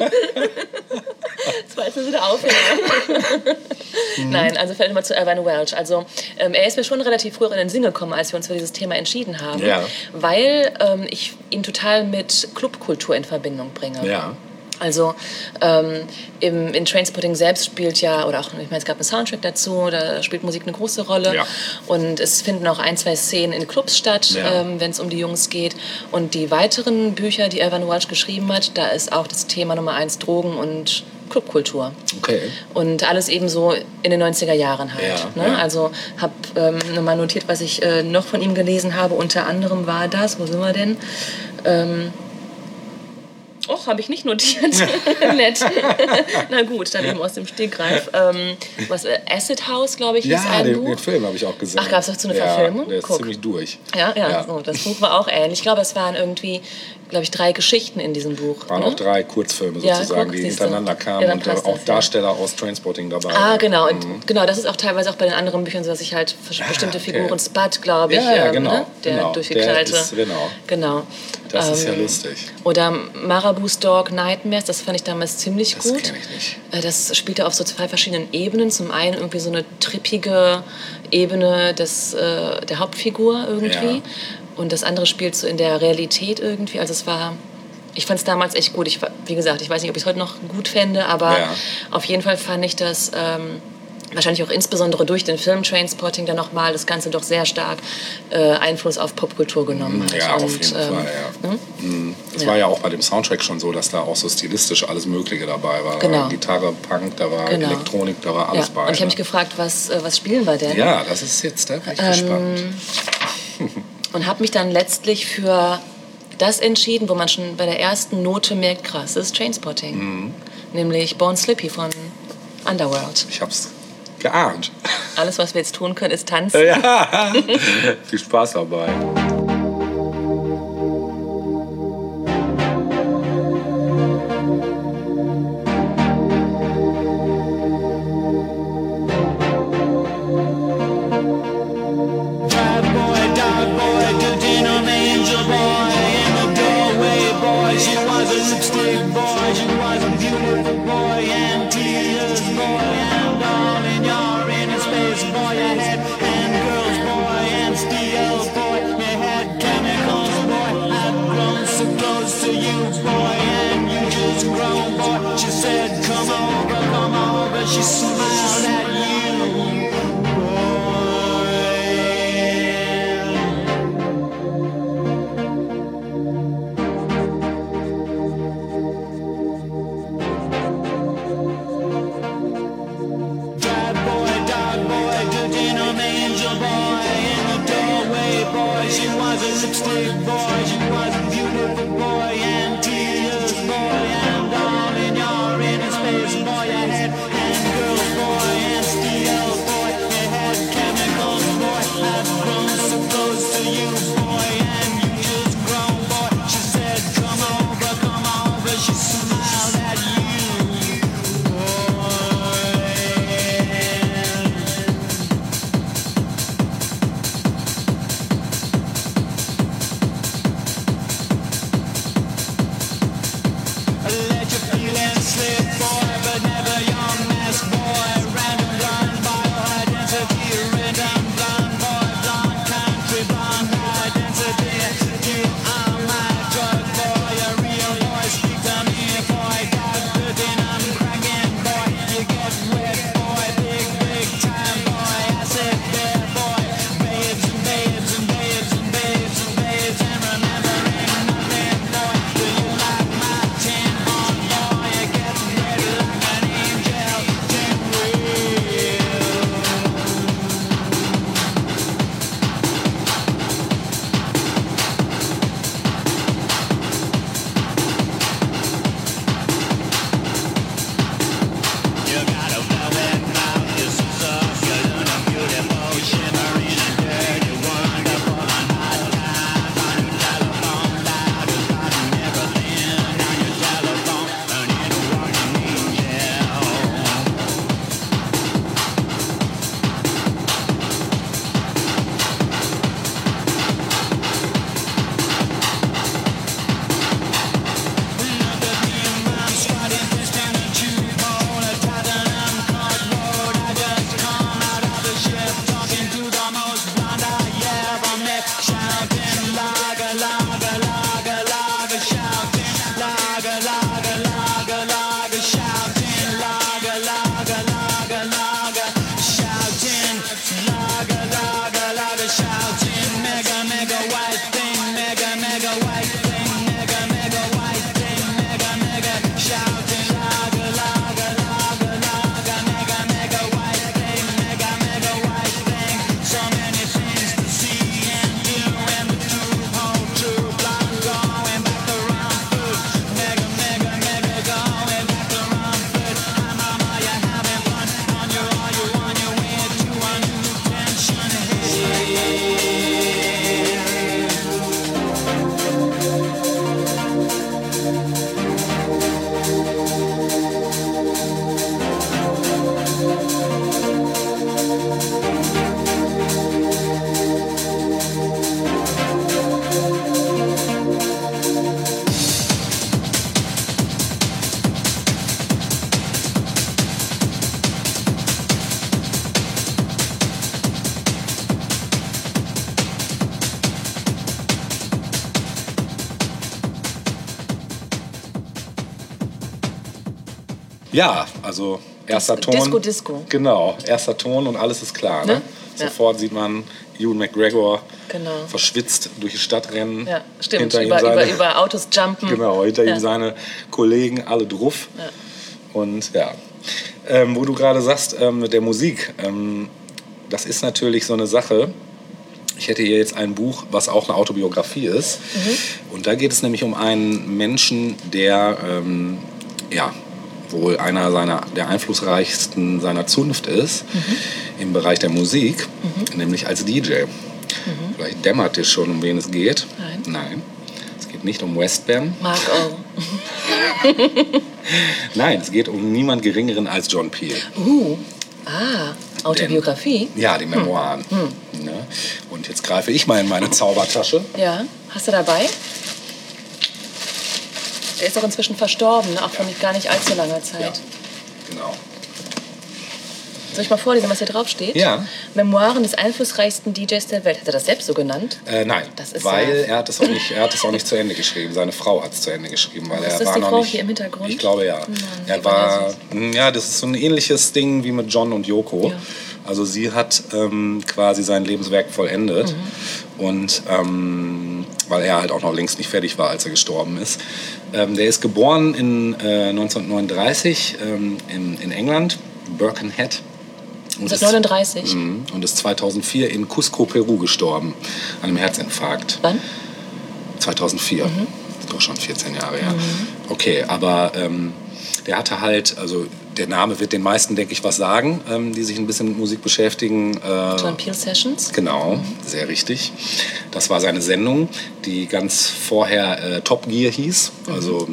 war jetzt wieder aufhören. Mhm. Nein, also vielleicht mal zu Irvine Welsh. Also ähm, er ist mir schon relativ früh in den Sinn gekommen, als wir uns für dieses Thema entschieden haben, ja. weil ähm, ich ihn total mit Clubkultur in Verbindung bringe. Ja. Also ähm, im, in Trainspotting selbst spielt ja, oder auch, ich meine, es gab einen Soundtrack dazu, da spielt Musik eine große Rolle. Ja. Und es finden auch ein, zwei Szenen in Clubs statt, ja. ähm, wenn es um die Jungs geht. Und die weiteren Bücher, die Irvine Welsh geschrieben hat, da ist auch das Thema Nummer eins Drogen und Clubkultur. Okay. Und alles eben so in den neunziger Jahren halt. Ja, ne? ja. Also habe ähm, nochmal notiert, was ich äh, noch von ihm gelesen habe. Unter anderem war das, wo sind wir denn? Ähm, Och, habe ich nicht notiert. Nett. Na gut, dann eben aus dem Stegreif. Ähm, was, Acid House, glaube ich, ja, hieß ein den, Buch. den Film habe ich auch gesehen. Ach, gab es dazu eine ja, Verfilmung? Der ist Guck. ziemlich durch. Ja, ja, ja. So, das Buch war auch ähnlich. Ich glaube, es waren irgendwie, glaube ich, drei Geschichten in diesem Buch. Waren ne? auch drei Kurzfilme Ja, sozusagen, guck, die siehst du. hintereinander kamen Ja, und passt auch das, Darsteller aus Trainspotting dabei. Ah, genau. Und mhm. genau, das ist auch teilweise auch bei den anderen Büchern so, dass ich halt bestimmte Ah, okay. Figuren, Spud, glaube ich, Ja, ja, ähm, genau, ne? der genau. durchgeknallte. Der ist, genau. genau. Das ähm, ist ja lustig. Oder Marabou's Dog Nightmares, das fand ich damals ziemlich das gut. Das kenne ich nicht. Das spielte auf so zwei verschiedenen Ebenen. Zum einen irgendwie so eine trippige Ebene des, äh, der Hauptfigur irgendwie. Ja. Und das andere spielt so in der Realität irgendwie. Also es war... Ich fand es damals echt gut. Ich, wie gesagt, ich weiß nicht, ob ich es heute noch gut fände, aber ja. auf jeden Fall fand ich das ähm, wahrscheinlich auch insbesondere durch den Film Trainspotting dann nochmal das Ganze doch sehr stark äh, Einfluss auf Popkultur genommen hat. Ja, und, auf jeden ähm, Fall, ja. Ne? Mhm. Es ja. war ja auch bei dem Soundtrack schon so, dass da auch so stilistisch alles Mögliche dabei war. Genau. Gitarre, Punk, da war Genau. Elektronik, da war alles ja. bei. Und ich habe mich gefragt, was, äh, was spielen wir denn? Ja, das ist jetzt, da bin ich ähm, gespannt. Und habe mich dann letztlich für das entschieden, wo man schon bei der ersten Note merkt, krass, das ist Trainspotting. Mhm. Nämlich Born Slippy von Underworld. Ich hab's geahnt. Alles, was wir jetzt tun können, ist tanzen. Ja, viel Spaß dabei. Ja, also erster Ton. Disco, Disco. Genau, erster Ton und alles ist klar. Ne? Ne? Sofort ja. sieht man Ewan McGregor genau. verschwitzt durch die Stadt rennen. Ja, stimmt. Hinter über, ihm seine, über, über Autos jumpen. Genau, hinter ja. ihm seine Kollegen, alle drauf. Ja. Und ja, ähm, wo du gerade sagst, ähm, mit der Musik, ähm, das ist natürlich so eine Sache. Ich hätte hier jetzt ein Buch, was auch eine Autobiografie ist. Mhm. Und da geht es nämlich um einen Menschen, der ähm, ja, wohl einer seiner, der einflussreichsten seiner Zunft ist, mhm. im Bereich der Musik, mhm. nämlich als D J. Mhm. Vielleicht dämmert dir schon, um wen es geht. Nein. Nein. Es geht nicht um Westbam. Mark O. Nein, es geht um niemand Geringeren als John Peel. Uh, ah, Autobiografie? Den, ja, die Memoiren. Hm. Hm. Ne? Und jetzt greife ich mal in meine Zaubertasche. Ja, hast du dabei? Der ist doch inzwischen verstorben, auch vor nicht, gar nicht allzu langer Zeit. Ja, genau. Soll ich mal vorlesen, was hier drauf steht? Ja. Memoiren des einflussreichsten D Js der Welt. Hat er das selbst so genannt? Äh, nein, das ist weil ja er hat es auch nicht, er hat es auch nicht zu Ende geschrieben. Seine Frau hat es zu Ende geschrieben, weil ist er das war die noch Frau nicht. Hier im Hintergrund? Ich glaube ja. Mann, er war, ja, das ist so ein ähnliches Ding wie mit John und Yoko. Ja. Also sie hat ähm, quasi sein Lebenswerk vollendet mhm. und ähm, weil er halt auch noch längst nicht fertig war, als er gestorben ist. Ähm, der ist geboren in äh, neunzehnhundertneununddreißig ähm, in, in England, Birkenhead. Und ist neununddreißig. Mh, und ist zweitausendvier in Cusco, Peru gestorben, an einem Herzinfarkt. Wann? zweitausendvier. Mhm. Doch schon vierzehn Jahre, ja. Mhm. Okay, aber ähm, der hatte halt, also der Name wird den meisten, denke ich, was sagen, ähm, die sich ein bisschen mit Musik beschäftigen. Äh, John Peel Sessions? Genau, mhm. sehr richtig. Das war seine Sendung, die ganz vorher äh, Top Gear hieß. Mhm. Also,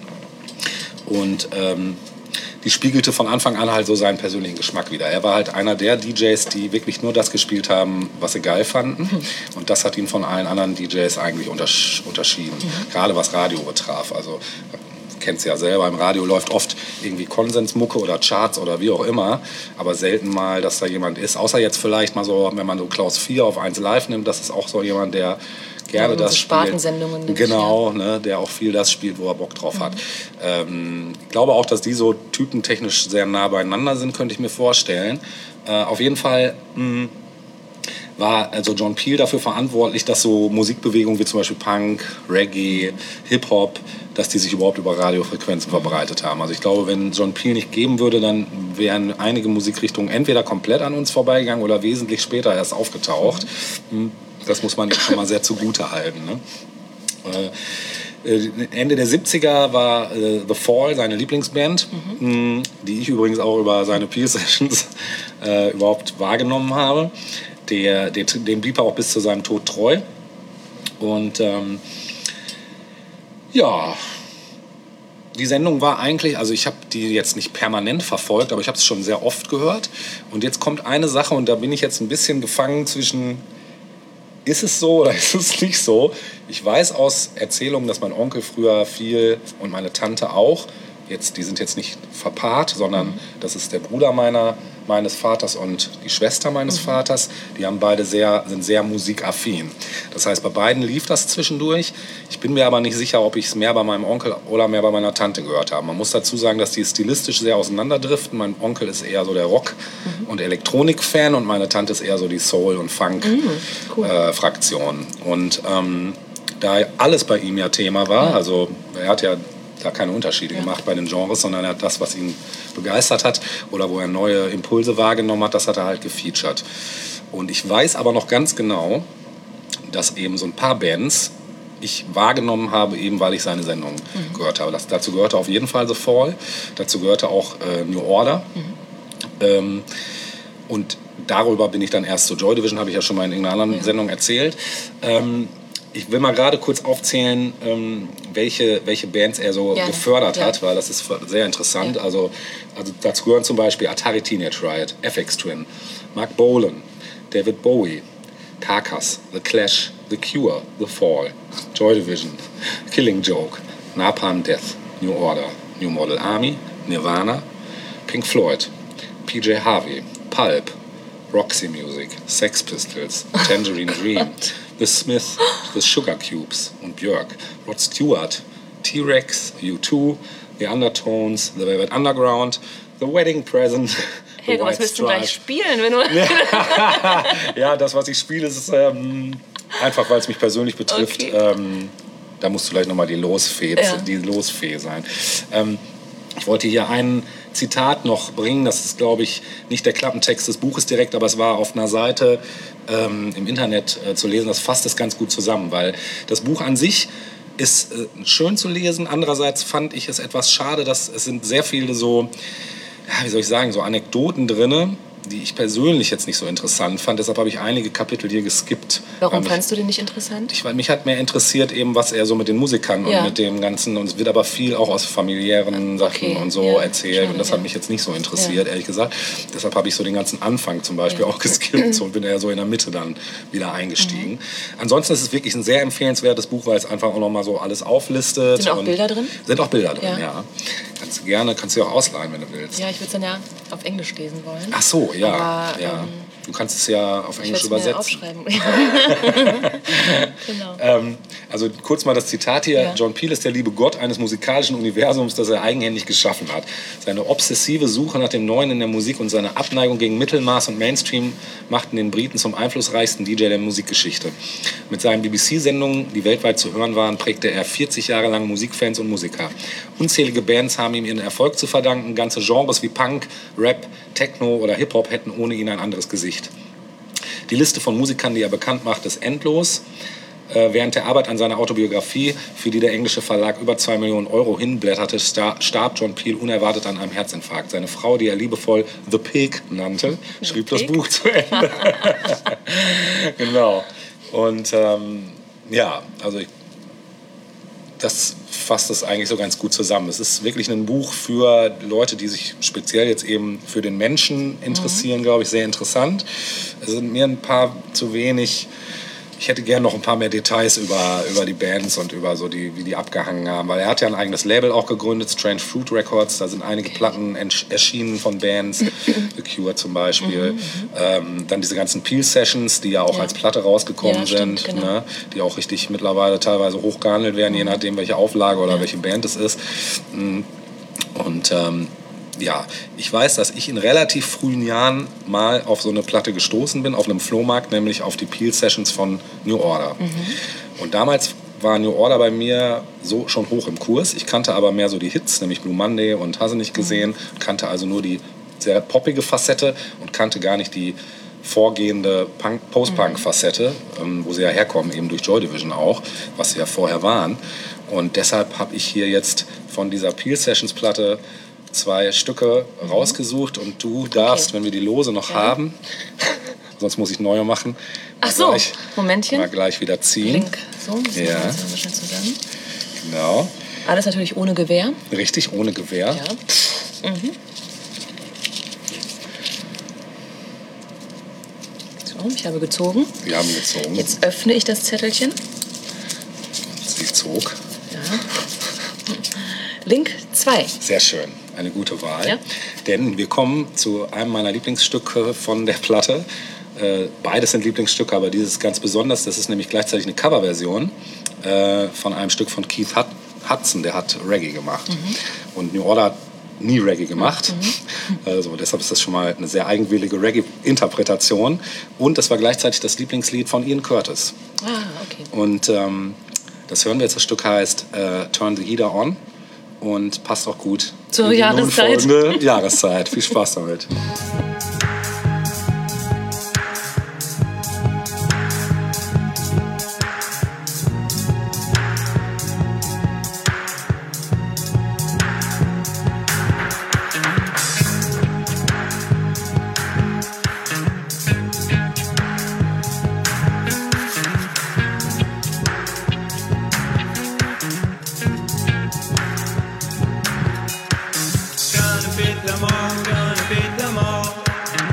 und ähm, die spiegelte von Anfang an halt so seinen persönlichen Geschmack wider. Er war halt einer der D Js, die wirklich nur das gespielt haben, was sie geil fanden. Mhm. Und das hat ihn von allen anderen D Js eigentlich untersch- unterschieden. Mhm. Gerade was Radio betraf. Also, kennt es ja selber, im Radio läuft oft irgendwie Konsensmucke oder Charts oder wie auch immer, aber selten mal, dass da jemand ist, außer jetzt vielleicht mal so, wenn man so Klaus vier auf eins Live nimmt, das ist auch so jemand, der gerne ja, das so Spartensendungen spielt. Genau, ne, der auch viel das spielt, wo er Bock drauf mhm. hat. Ähm, ich glaube auch, dass die so typentechnisch sehr nah beieinander sind, könnte ich mir vorstellen. Äh, auf jeden Fall mh, war also John Peel dafür verantwortlich, dass so Musikbewegungen wie zum Beispiel Punk, Reggae, Hip-Hop, dass die sich überhaupt über Radiofrequenzen verbreitet haben. Also ich glaube, wenn John Peel nicht geben würde, dann wären einige Musikrichtungen entweder komplett an uns vorbeigegangen oder wesentlich später erst aufgetaucht. Das muss man ihm schon mal sehr zugute halten. Ne? Ende der siebziger war äh, The Fall seine Lieblingsband, mhm. die ich übrigens auch über seine Peel Sessions äh, überhaupt wahrgenommen habe. Der, der, dem blieb er auch bis zu seinem Tod treu. Und ähm, ja, die Sendung war eigentlich, also ich habe die jetzt nicht permanent verfolgt, aber ich habe es schon sehr oft gehört. Und jetzt kommt eine Sache und da bin ich jetzt ein bisschen gefangen zwischen, ist es so oder ist es nicht so? Ich weiß aus Erzählungen, dass mein Onkel früher viel und meine Tante auch, jetzt, die sind jetzt nicht verpaart, sondern mhm. das ist der Bruder meiner, meines Vaters und die Schwester meines mhm. Vaters. Die haben beide sehr, sind sehr musikaffin. Das heißt, bei beiden lief das zwischendurch. Ich bin mir aber nicht sicher, ob ich es mehr bei meinem Onkel oder mehr bei meiner Tante gehört habe. Man muss dazu sagen, dass die stilistisch sehr auseinanderdriften. Mein Onkel ist eher so der Rock- mhm. und Elektronik-Fan und meine Tante ist eher so die Soul- und Funk-Fraktion. Mhm. Cool. äh, und ähm, da alles bei ihm ja Thema war, mhm. also er hat ja da keine Unterschiede ja. gemacht bei den Genres, sondern er hat das, was ihn begeistert hat oder wo er neue Impulse wahrgenommen hat, das hat er halt gefeatured. Und ich weiß aber noch ganz genau, dass eben so ein paar Bands ich wahrgenommen habe, eben weil ich seine Sendung mhm. gehört habe. Das, dazu gehörte auf jeden Fall The Fall, dazu gehörte auch äh, New Order. Mhm. Ähm, und darüber bin ich dann erst zu Joy Division, habe ich ja schon mal in irgendeiner anderen ja. Sendung erzählt. Ähm, Ich will mal gerade kurz aufzählen, ähm, welche, welche Bands er so ja. gefördert ja. hat, weil das ist sehr interessant. Ja. Also, also dazu gehören zum Beispiel Atari Teenage Riot, F X Twin, Mark Bolan, David Bowie, Carcass, The Clash, The Cure, The Fall, Joy Division, Killing Joke, Napalm Death, New Order, New Model Army, Nirvana, Pink Floyd, P J Harvey, Pulp, Roxy Music, Sex Pistols, Tangerine Dream, The Smiths, The Sugar Cubes und Björk, Rod Stewart, T-Rex, U zwei, The Undertones, The Velvet Underground, The Wedding Present. Helge, was willst du gleich spielen? Wenn du ja, das, was ich spiele, ist ähm, einfach, weil es mich persönlich betrifft. Okay. Ähm, da musst du gleich nochmal die Losfee, ja. die Losfee sein. Ähm, Ich wollte hier ein Zitat noch bringen, das ist, glaube ich, nicht der Klappentext des Buches direkt, aber es war auf einer Seite ähm, im Internet äh, zu lesen, das fasst es ganz gut zusammen, weil das Buch an sich ist äh, schön zu lesen, andererseits fand ich es etwas schade, dass es sind sehr viele so, ja, wie soll ich sagen, so Anekdoten drin, die ich persönlich jetzt nicht so interessant fand. Deshalb habe ich einige Kapitel hier geskippt. Warum mich, fandst du den nicht interessant? Ich, weil mich hat mehr interessiert, eben, was er so mit den Musikern ja. und mit dem Ganzen, und es wird aber viel auch aus familiären Sachen okay. und so ja. erzählt. Schade, und das hat mich jetzt nicht so interessiert, ja. ehrlich gesagt. Deshalb habe ich so den ganzen Anfang zum Beispiel ja. auch geskippt und bin eher so in der Mitte dann wieder eingestiegen. Mhm. Ansonsten ist es wirklich ein sehr empfehlenswertes Buch, weil es einfach auch nochmal so alles auflistet. Sind auch und Bilder drin? Sind auch Bilder drin, ja. ja. Kannst du gerne, kannst du auch ausleihen, wenn du willst. Ja, ich würde es dann ja auf Englisch lesen wollen. Ach so, ja. Aber, ja. Ähm, du kannst es ja auf Englisch ich übersetzen. Mir aufschreiben. Genau. Ähm, also kurz mal das Zitat hier. Ja. John Peel ist der liebe Gott eines musikalischen Universums, das er eigenhändig geschaffen hat. Seine obsessive Suche nach dem Neuen in der Musik und seine Abneigung gegen Mittelmaß und Mainstream machten den Briten zum einflussreichsten D J der Musikgeschichte. Mit seinen B B C-Sendungen, die weltweit zu hören waren, prägte er vierzig Jahre lang Musikfans und Musiker. Unzählige Bands haben ihm ihren Erfolg zu verdanken. Ganze Genres wie Punk, Rap, Techno oder Hip-Hop hätten ohne ihn ein anderes Gesicht. Die Liste von Musikern, die er bekannt macht, ist endlos. Äh, während der Arbeit an seiner Autobiografie, für die der englische Verlag über zwei Millionen Euro hinblätterte, star- starb John Peel unerwartet an einem Herzinfarkt. Seine Frau, die er liebevoll The Pig nannte, The schrieb Pig? das Buch zu Ende. Genau. Und ähm, ja, also ich, das fasst das eigentlich so ganz gut zusammen. Es ist wirklich ein Buch für Leute, die sich speziell jetzt eben für den Menschen interessieren, mhm. glaube ich, sehr interessant. Es sind mir ein paar zu wenig. Ich hätte gerne noch ein paar mehr Details über, über die Bands und über so die, wie die abgehangen haben. Weil er hat ja ein eigenes Label auch gegründet, Strange Fruit Records. Da sind einige Platten erschienen von Bands, The Cure zum Beispiel. Mhm, ähm, dann diese ganzen Peel-Sessions, die ja auch ja. als Platte rausgekommen ja, stimmt, sind. Genau. Ne? Die auch richtig mittlerweile teilweise hochgehandelt werden, mhm. je nachdem, welche Auflage oder ja. welche Band es ist. Und ähm, ja, ich weiß, dass ich in relativ frühen Jahren mal auf so eine Platte gestoßen bin, auf einem Flohmarkt, nämlich auf die Peel-Sessions von New Order. Mhm. Und damals war New Order bei mir so schon hoch im Kurs. Ich kannte aber mehr so die Hits, nämlich Blue Monday und Hasse nicht gesehen, mhm. kannte also nur die sehr poppige Facette und kannte gar nicht die vorgehende Punk- Post-Punk-Facette, ähm, wo sie ja herkommen, eben durch Joy Division auch, was sie ja vorher waren. Und deshalb habe ich hier jetzt von dieser Peel-Sessions-Platte zwei Stücke mhm. rausgesucht und du darfst, okay. wenn wir die Lose noch ja. haben, sonst muss ich neue machen. Ach so, gleich, Momentchen. Mal gleich wieder ziehen. Link. So, müssen wir ja. das mal schnell zusammen. Genau. Alles natürlich ohne Gewehr. Richtig, ohne Gewehr. Ja. Mhm. So, ich habe gezogen. Wir haben gezogen. Jetzt öffne ich das Zettelchen. Sie zog. Ja. Link zwei. Sehr schön. Eine gute Wahl. Ja. Denn wir kommen zu einem meiner Lieblingsstücke von der Platte. Äh, beides sind Lieblingsstücke, aber dieses ist ganz besonders. Das ist nämlich gleichzeitig eine Coverversion äh, von einem Stück von Keith Hudson. Der hat Reggae gemacht. Mhm. Und New Order hat nie Reggae gemacht. Mhm. Also deshalb ist das schon mal eine sehr eigenwillige Reggae-Interpretation. Und das war gleichzeitig das Lieblingslied von Ian Curtis. Ah, okay. Und ähm, das hören wir jetzt. Das Stück heißt äh, Turn the Heater On. Und passt auch gut zur Jahreszeit. Folgende Jahreszeit. Viel Spaß damit. Gonna beat them all, gonna beat them all.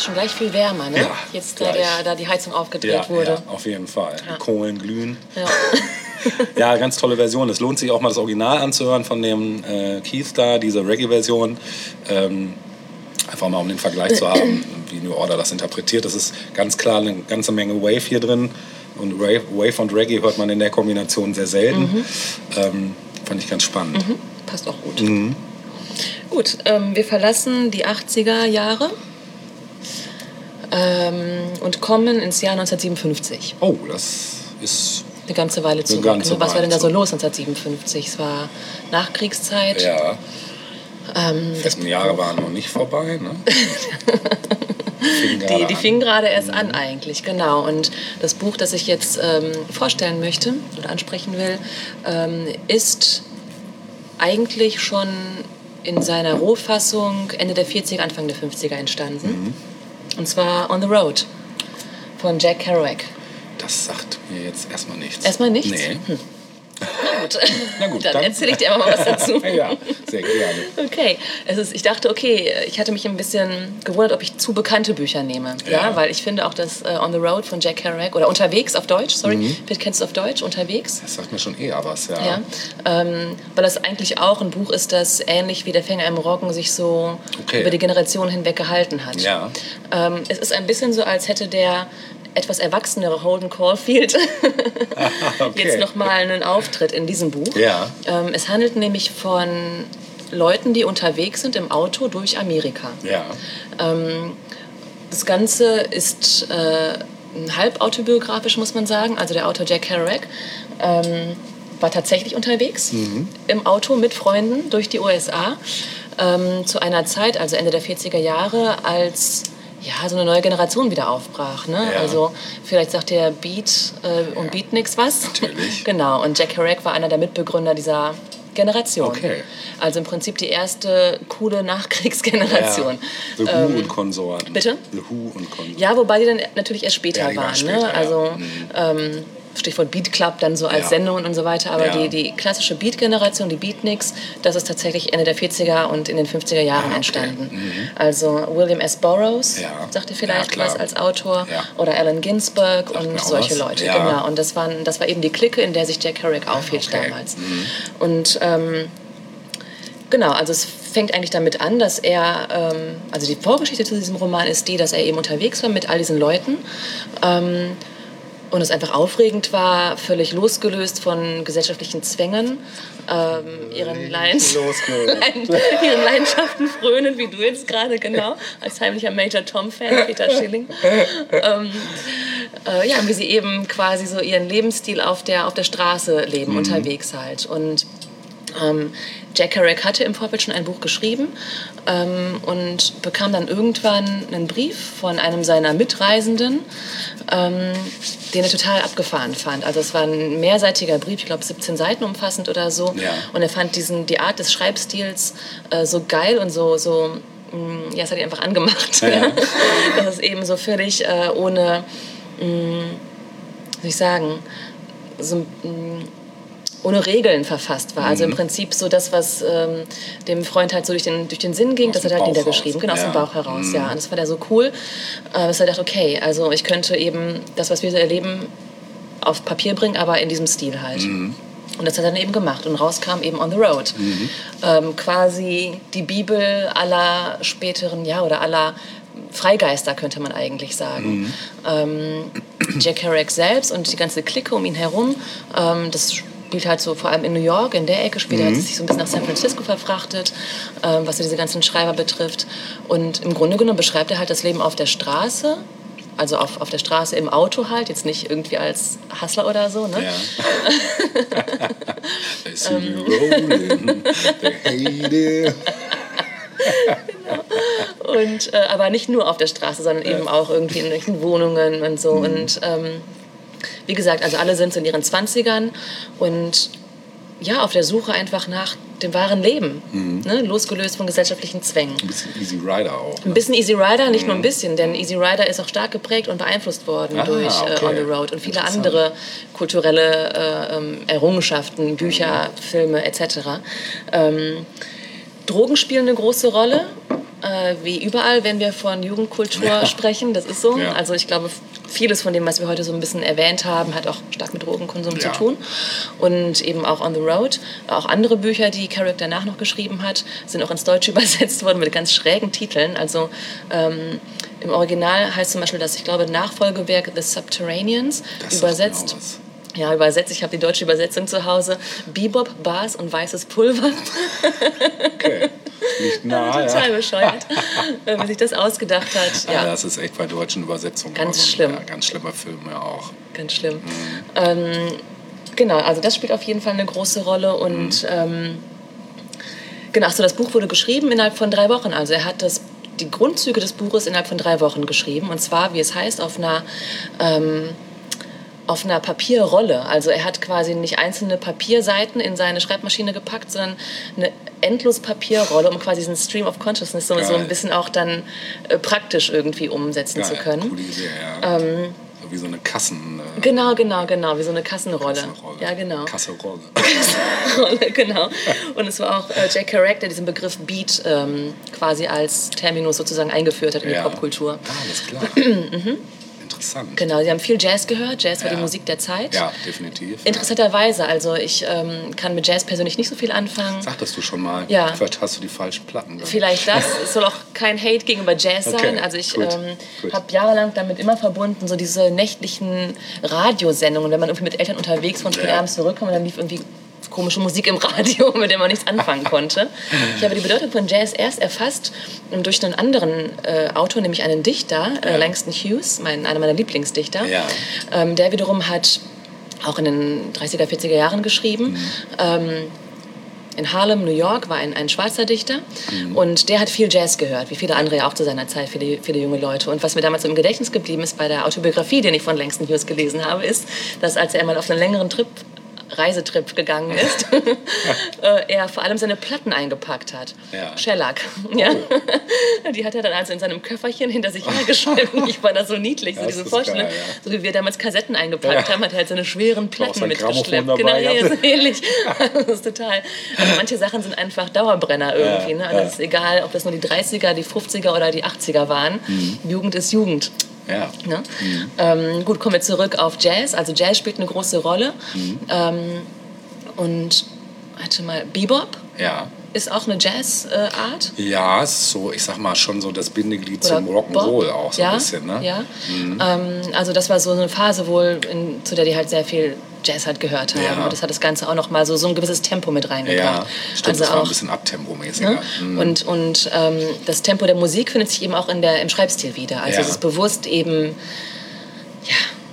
schon gleich viel wärmer, ne? Ja, jetzt, da, der, da die Heizung aufgedreht ja, wurde. Ja, auf jeden Fall. Ja. Die Kohlen glühen. Ja. Ja, ganz tolle Version. Es lohnt sich auch mal das Original anzuhören von dem äh, Keith da, diese Reggae-Version. Ähm, einfach mal um den Vergleich zu haben, wie New Order das interpretiert. Das ist ganz klar eine ganze Menge Wave hier drin. Und Wave, Wave und Reggae hört man in der Kombination sehr selten. Mhm. Ähm, fand ich ganz spannend. Mhm. Passt auch gut. Mhm. Gut, ähm, wir verlassen die achtziger Jahre ähm, und kommen ins Jahr neunzehnhundertsiebenundfünfzig. Oh, das ist... Eine ganze Weile zurück. Ganze Was war denn da so Weile los neunzehnhundertsiebenundfünfzig? Es war Nachkriegszeit. Ja. Ähm, Die Jahre waren noch nicht vorbei, ne? die, die fingen gerade erst an eigentlich, genau. Und das Buch, das ich jetzt ähm, vorstellen möchte oder ansprechen will, ähm, ist eigentlich schon in seiner Rohfassung Ende der vierziger, Anfang der fünfziger entstanden. Mhm. Und zwar On the Road von Jack Kerouac. Das sagt mir jetzt erstmal nichts. Erstmal nichts? Nee. Hm. Na gut, Na gut dann, dann erzähle ich dir aber mal was dazu. Ja, sehr gerne. Okay, es ist, ich dachte, okay, ich hatte mich ein bisschen gewundert, ob ich zu bekannte Bücher nehme. Ja. Ja, weil ich finde auch das uh, On the Road von Jack Kerouac, oder Unterwegs auf Deutsch, sorry, mhm. Bitte kennst du auf Deutsch, Unterwegs? Das sagt mir schon eher was, ja. ja ähm, weil das eigentlich auch ein Buch ist, das ähnlich wie Der Fänger im Roggen sich so okay. über die Generationen hinweg gehalten hat. Ja. Ähm, es ist ein bisschen so, als hätte der etwas erwachsenere Holden Caulfield okay. jetzt nochmal einen Auftritt in diesem Buch. Ja. Ähm, es handelt nämlich von Leuten, die unterwegs sind im Auto durch Amerika. Ja. Ähm, das Ganze ist äh, halb autobiografisch, muss man sagen. Also der Autor Jack Kerouac ähm, war tatsächlich unterwegs mhm. im Auto mit Freunden durch die U S A ähm, zu einer Zeit, also Ende der vierziger Jahre, als ja, so eine neue Generation wieder aufbrach. Ne? Ja. Also vielleicht sagt der Beat äh, und ja. Beatniks was. Natürlich. Genau, und Jack Kerouac war einer der Mitbegründer dieser Generation. Okay. Also im Prinzip die erste coole Nachkriegsgeneration. Ja. The Who ähm, und Konsorten. Bitte? The Who und Konsorten. Ja, wobei die dann natürlich erst später ja, waren. später, ne? Also ja. mhm. ähm, Stichwort Beat Club dann so als ja. Sendungen und so weiter. Aber ja. die, die klassische Beat-Generation, die Beatniks, das ist tatsächlich Ende der vierziger und in den fünfziger Jahren ah, okay. entstanden. Mhm. Also William S. Burroughs, ja. sagt ihr vielleicht ja, was als Autor, ja. oder Allen Ginsberg sagt und solche was. Leute. Ja. Genau. Und das, waren, das war eben die Clique, in der sich Jack Kerouac aufhielt okay. damals. Mhm. Und ähm, genau, also es fängt eigentlich damit an, dass er, ähm, also die Vorgeschichte zu diesem Roman ist die, dass er eben unterwegs war mit all diesen Leuten, ähm, und es einfach aufregend war, völlig losgelöst von gesellschaftlichen Zwängen, ähm, ihren, Leidens- ihren Leidenschaften frönen, wie du jetzt gerade, genau, als heimlicher Major Tom-Fan, Peter Schilling. ähm, äh, ja, wie sie eben quasi so ihren Lebensstil auf der, auf der Straße leben, mhm. unterwegs halt. Und ähm, Jack Kerouac hatte im Vorfeld schon ein Buch geschrieben ähm, und bekam dann irgendwann einen Brief von einem seiner Mitreisenden, ähm, den er total abgefahren fand. Also es war ein mehrseitiger Brief, ich glaube siebzehn Seiten umfassend oder so. Ja. Und er fand diesen, die Art des Schreibstils äh, so geil und so, so mh, ja, es hat ihn einfach angemacht. Ja. Ja. Das ist eben so völlig äh, ohne, mh, wie soll ich sagen, so mh, ohne Regeln verfasst war. Also im Prinzip so das, was ähm, dem Freund halt so durch den, durch den Sinn ging, das hat er halt niedergeschrieben. Genau, aus dem Bauch heraus, mhm. ja. Und das war der so cool, äh, dass er dachte, okay, also ich könnte eben das, was wir so erleben, auf Papier bringen, aber in diesem Stil halt. Mhm. Und das hat er dann eben gemacht. Und rauskam eben On the Road. Mhm. Ähm, quasi die Bibel aller späteren, ja, oder aller Freigeister, könnte man eigentlich sagen. Mhm. Ähm, Jack Kerouac selbst und die ganze Clique um ihn herum, ähm, das spielt halt so vor allem in New York, in der Ecke spielt. Mhm. Er hat sich so ein bisschen nach San Francisco verfrachtet, ähm, was so diese ganzen Schreiber betrifft. Und im Grunde genommen beschreibt er halt das Leben auf der Straße, also auf, auf der Straße im Auto halt, jetzt nicht irgendwie als Hustler oder so, ne? Ja. I see you rolling, they hate it. Genau. Und, äh, aber nicht nur auf der Straße, sondern ja. eben auch irgendwie in irgendwelchen Wohnungen und so. Mhm. Und ähm, wie gesagt, also alle sind so in ihren Zwanzigern und ja, auf der Suche einfach nach dem wahren Leben, mhm. ne? Losgelöst von gesellschaftlichen Zwängen. Ein bisschen Easy Rider auch. Ne? Ein bisschen Easy Rider, nicht mhm. nur ein bisschen, denn Easy Rider ist auch stark geprägt und beeinflusst worden ah, durch okay. äh, On the Road und viele andere kulturelle äh, Errungenschaften, Bücher, mhm. Filme et cetera. Ähm, Drogen spielen eine große Rolle. äh, wie überall, wenn wir von Jugendkultur ja. sprechen. Das ist so. Ja. Also ich glaube, vieles von dem, was wir heute so ein bisschen erwähnt haben, hat auch stark mit Drogenkonsum ja. zu tun. Und eben auch On the Road. Auch andere Bücher, die Kerouac danach noch geschrieben hat, sind auch ins Deutsche übersetzt worden mit ganz schrägen Titeln. Also ähm, im Original heißt zum Beispiel das, ich glaube, Nachfolgewerk The Subterraneans, das übersetzt. Ja, übersetzt. Ich habe die deutsche Übersetzung zu Hause. Bebop, Bars und weißes Pulver. Okay. Nicht nah, total ja. bescheuert, wenn man sich das ausgedacht hat. Ja. Ja, das ist echt bei deutschen Übersetzungen. Ganz schlimm. Ja, ganz schlimmer Film, ja auch. Ganz schlimm. Mhm. Ähm, genau, also das spielt auf jeden Fall eine große Rolle. Und mhm. ähm, genau, so das Buch wurde geschrieben innerhalb von drei Wochen. Also er hat das, die Grundzüge des Buches innerhalb von drei Wochen geschrieben. Und zwar, wie es heißt, auf einer... Ähm, auf einer Papierrolle. Also er hat quasi nicht einzelne Papierseiten in seine Schreibmaschine gepackt, sondern eine endlos Papierrolle, um quasi diesen Stream of Consciousness so, so ein bisschen auch dann äh, praktisch irgendwie umsetzen Geil. zu können. Coole Idee, ja. Ähm, so wie so eine Kassen... Äh, genau, genau, genau, wie so eine Kassenrolle. Kassenrolle. Ja, genau. Kassenrolle. Kassenrolle, genau. Und es war auch äh, Jack Kerouac, der diesen Begriff Beat ähm, quasi als Terminus sozusagen eingeführt hat in ja. die Popkultur. Ah, alles klar. mhm. Interessant. Genau, sie haben viel Jazz gehört. Jazz war ja. die Musik der Zeit. Ja, definitiv. Interessanterweise, also ich ähm, kann mit Jazz persönlich nicht so viel anfangen. Sagtest du schon mal. Ja. Vielleicht hast du die falschen Platten. Dann. Vielleicht das. Es soll auch kein Hate gegenüber Jazz sein. Okay, also ich ähm, habe jahrelang damit immer verbunden, so diese nächtlichen Radiosendungen, wenn man irgendwie mit Eltern unterwegs war und spät ja. abends zurückkam und dann lief irgendwie komische Musik im Radio, mit der man nichts anfangen konnte. Ich habe die Bedeutung von Jazz erst erfasst durch einen anderen äh, Autor, nämlich einen Dichter, äh, Langston Hughes, mein, einer meiner Lieblingsdichter. Ja. Ähm, der wiederum hat auch in den dreißiger, vierziger Jahren geschrieben. Mhm. Ähm, in Harlem, New York, war ein, ein schwarzer Dichter. Mhm. Und der hat viel Jazz gehört, wie viele andere ja auch zu seiner Zeit, viele, viele junge Leute. Und was mir damals im Gedächtnis geblieben ist bei der Autobiografie, die ich von Langston Hughes gelesen habe, ist, dass als er mal auf einen längeren Trip Reisetrip gegangen ist, er vor allem seine Platten eingepackt hat. Ja. Shellac. Ja. Oh. Die hat er dann also in seinem Köfferchen hinter sich hergeschrieben. Ich fand das so niedlich, so diese Vorstellung. Geil, ja. So wie wir damals Kassetten eingepackt ja. haben, hat er halt seine schweren Platten mitgeschleppt. Genau, ja, so ähnlich. Das ist total. Also manche Sachen sind einfach Dauerbrenner irgendwie. Ja. Ne? Also ja. es ist egal, ob das nur die dreißiger, die fünfziger oder die achtziger waren. Mhm. Jugend ist Jugend. Ja. Ne? Mhm. Ähm, gut, kommen wir zurück auf Jazz. Also Jazz spielt eine große Rolle. Mhm. Ähm, und, warte mal, Bebop ja. ist auch eine Jazzart. Äh, ja, ist so, ich sag mal, schon so das Bindeglied Oder zum Rock'n'Roll auch so ja, ein bisschen. Ne? Ja, mhm. ähm, also das war so eine Phase wohl, in, zu der die halt sehr viel Jazz halt gehört haben. Ja. Und das hat das Ganze auch noch mal so, so ein gewisses Tempo mit reingebracht. Ja, stimmt, also das war auch ein bisschen abtempomäßiger. Ne? Mhm. Und, und ähm, das Tempo der Musik findet sich eben auch in der, im Schreibstil wieder. Also ja. es ist bewusst eben, ja,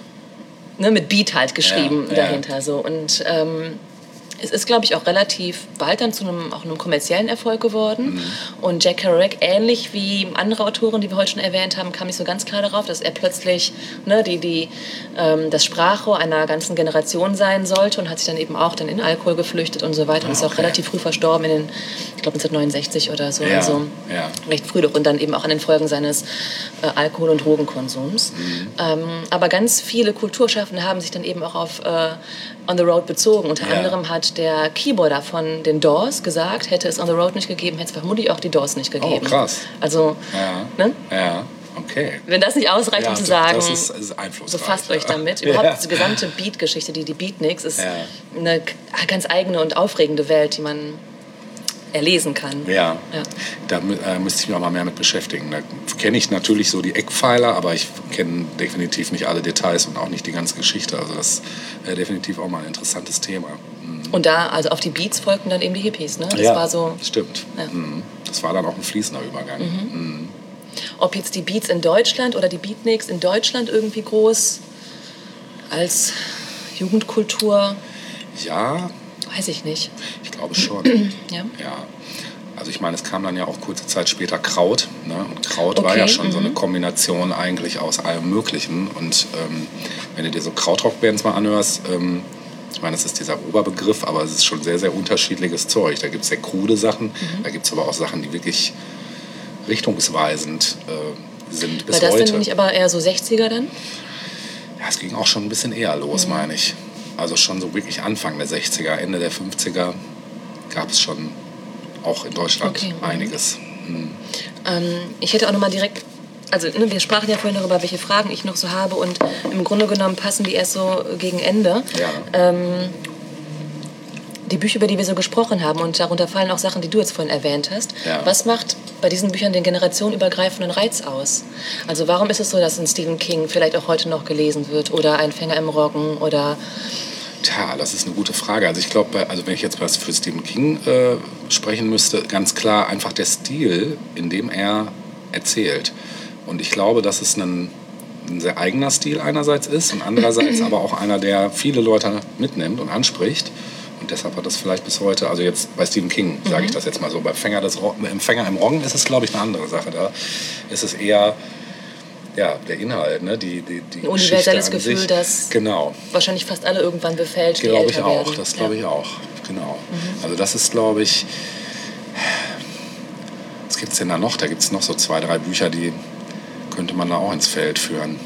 ne, mit Beat halt geschrieben ja, dahinter. Ja. So. Und ähm, es ist, glaube ich, auch relativ bald dann zu einem, auch einem kommerziellen Erfolg geworden. Mhm. Und Jack Kerouac, ähnlich wie andere Autoren, die wir heute schon erwähnt haben, kam nicht so ganz klar darauf, dass er plötzlich ne, die, die, ähm, das Sprachrohr einer ganzen Generation sein sollte und hat sich dann eben auch dann in Alkohol geflüchtet und so weiter. Und ist okay. auch relativ früh verstorben, in den, ich glaube neunzehnhundertneunundsechzig oder so. Ja, also ja. recht früh doch. Und dann eben auch an den Folgen seines äh, Alkohol- und Drogenkonsums. Mhm. Ähm, aber ganz viele Kulturschaffende haben sich dann eben auch auf äh, On the Road bezogen. Unter ja. anderem hat der Keyboarder von den Doors gesagt, hätte es On the Road nicht gegeben, hätte es vermutlich auch die Doors nicht gegeben. Oh, krass. Also, ja. ne? Ja, okay. Wenn das nicht ausreicht, ja, um zu sagen, das ist, ist einflussreich, befasst ja. euch damit. Überhaupt ja. diese gesamte Beat-Geschichte, die, die Beatniks, ist ja. eine ganz eigene und aufregende Welt, die man erlesen kann. Ja, ja. da äh, müsste ich mich auch mal mehr mit beschäftigen. Da kenne ich natürlich so die Eckpfeiler, aber ich kenne definitiv nicht alle Details und auch nicht die ganze Geschichte. Also das ist definitiv auch mal ein interessantes Thema. Mhm. Und da, also auf die Beats folgten dann eben die Hippies, ne? Das ja, war so, stimmt. Ja. Mhm. Das war dann auch ein fließender Übergang. Mhm. Mhm. Ob jetzt die Beats in Deutschland oder die Beatniks in Deutschland irgendwie groß als Jugendkultur? Ja. Weiß ich nicht. Ich glaube schon. ja. ja. Also ich meine, es kam dann ja auch kurze Zeit später Kraut. Ne? Und Kraut okay. war ja schon mhm. so eine Kombination eigentlich aus allem Möglichen. Und ähm, wenn du dir so Krautrock-Bands mal anhörst, ähm, ich meine, das ist dieser Oberbegriff, aber es ist schon sehr, sehr unterschiedliches Zeug. Da gibt es sehr krude Sachen, mhm. da gibt es aber auch Sachen, die wirklich richtungsweisend äh, sind bis heute. War das heute. denn nämlich aber eher so sechziger dann? Ja, es ging auch schon ein bisschen eher los, mhm. meine ich. Also schon so wirklich Anfang der sechziger, Ende der fünfziger gab es schon auch in Deutschland okay. einiges. Mhm. Ähm, ich hätte auch noch mal direkt, also ne, wir sprachen ja vorhin darüber, welche Fragen ich noch so habe und im Grunde genommen passen die erst so gegen Ende. Ja. Ähm, die Bücher, über die wir so gesprochen haben, und darunter fallen auch Sachen, die du jetzt vorhin erwähnt hast. Ja. Was macht bei diesen Büchern den generationenübergreifenden Reiz aus? Also warum ist es so, dass ein Stephen King vielleicht auch heute noch gelesen wird oder ein Fänger im Roggen oder... Tja, das ist eine gute Frage. Also ich glaube, also wenn ich jetzt was für Stephen King äh, sprechen müsste, ganz klar einfach der Stil, in dem er erzählt. Und ich glaube, dass es ein, ein sehr eigener Stil einerseits ist und andererseits aber auch einer, der viele Leute mitnimmt und anspricht. Und deshalb hat das vielleicht bis heute, also jetzt bei Stephen King sage mhm. ich das jetzt mal so, bei Fänger, des, im Fänger im Roggen ist es, glaube ich, eine andere Sache. Da ist es eher ja, der Inhalt, ne? die, die, die ein universelles Gefühl, sich. Das genau. wahrscheinlich fast alle irgendwann befällt, die glaube ich älter auch, werden. Das glaube ja. ich auch, genau. Mhm. Also das ist, glaube ich, was gibt es denn da noch? Da gibt es noch so zwei, drei Bücher, die könnte man da auch ins Feld führen.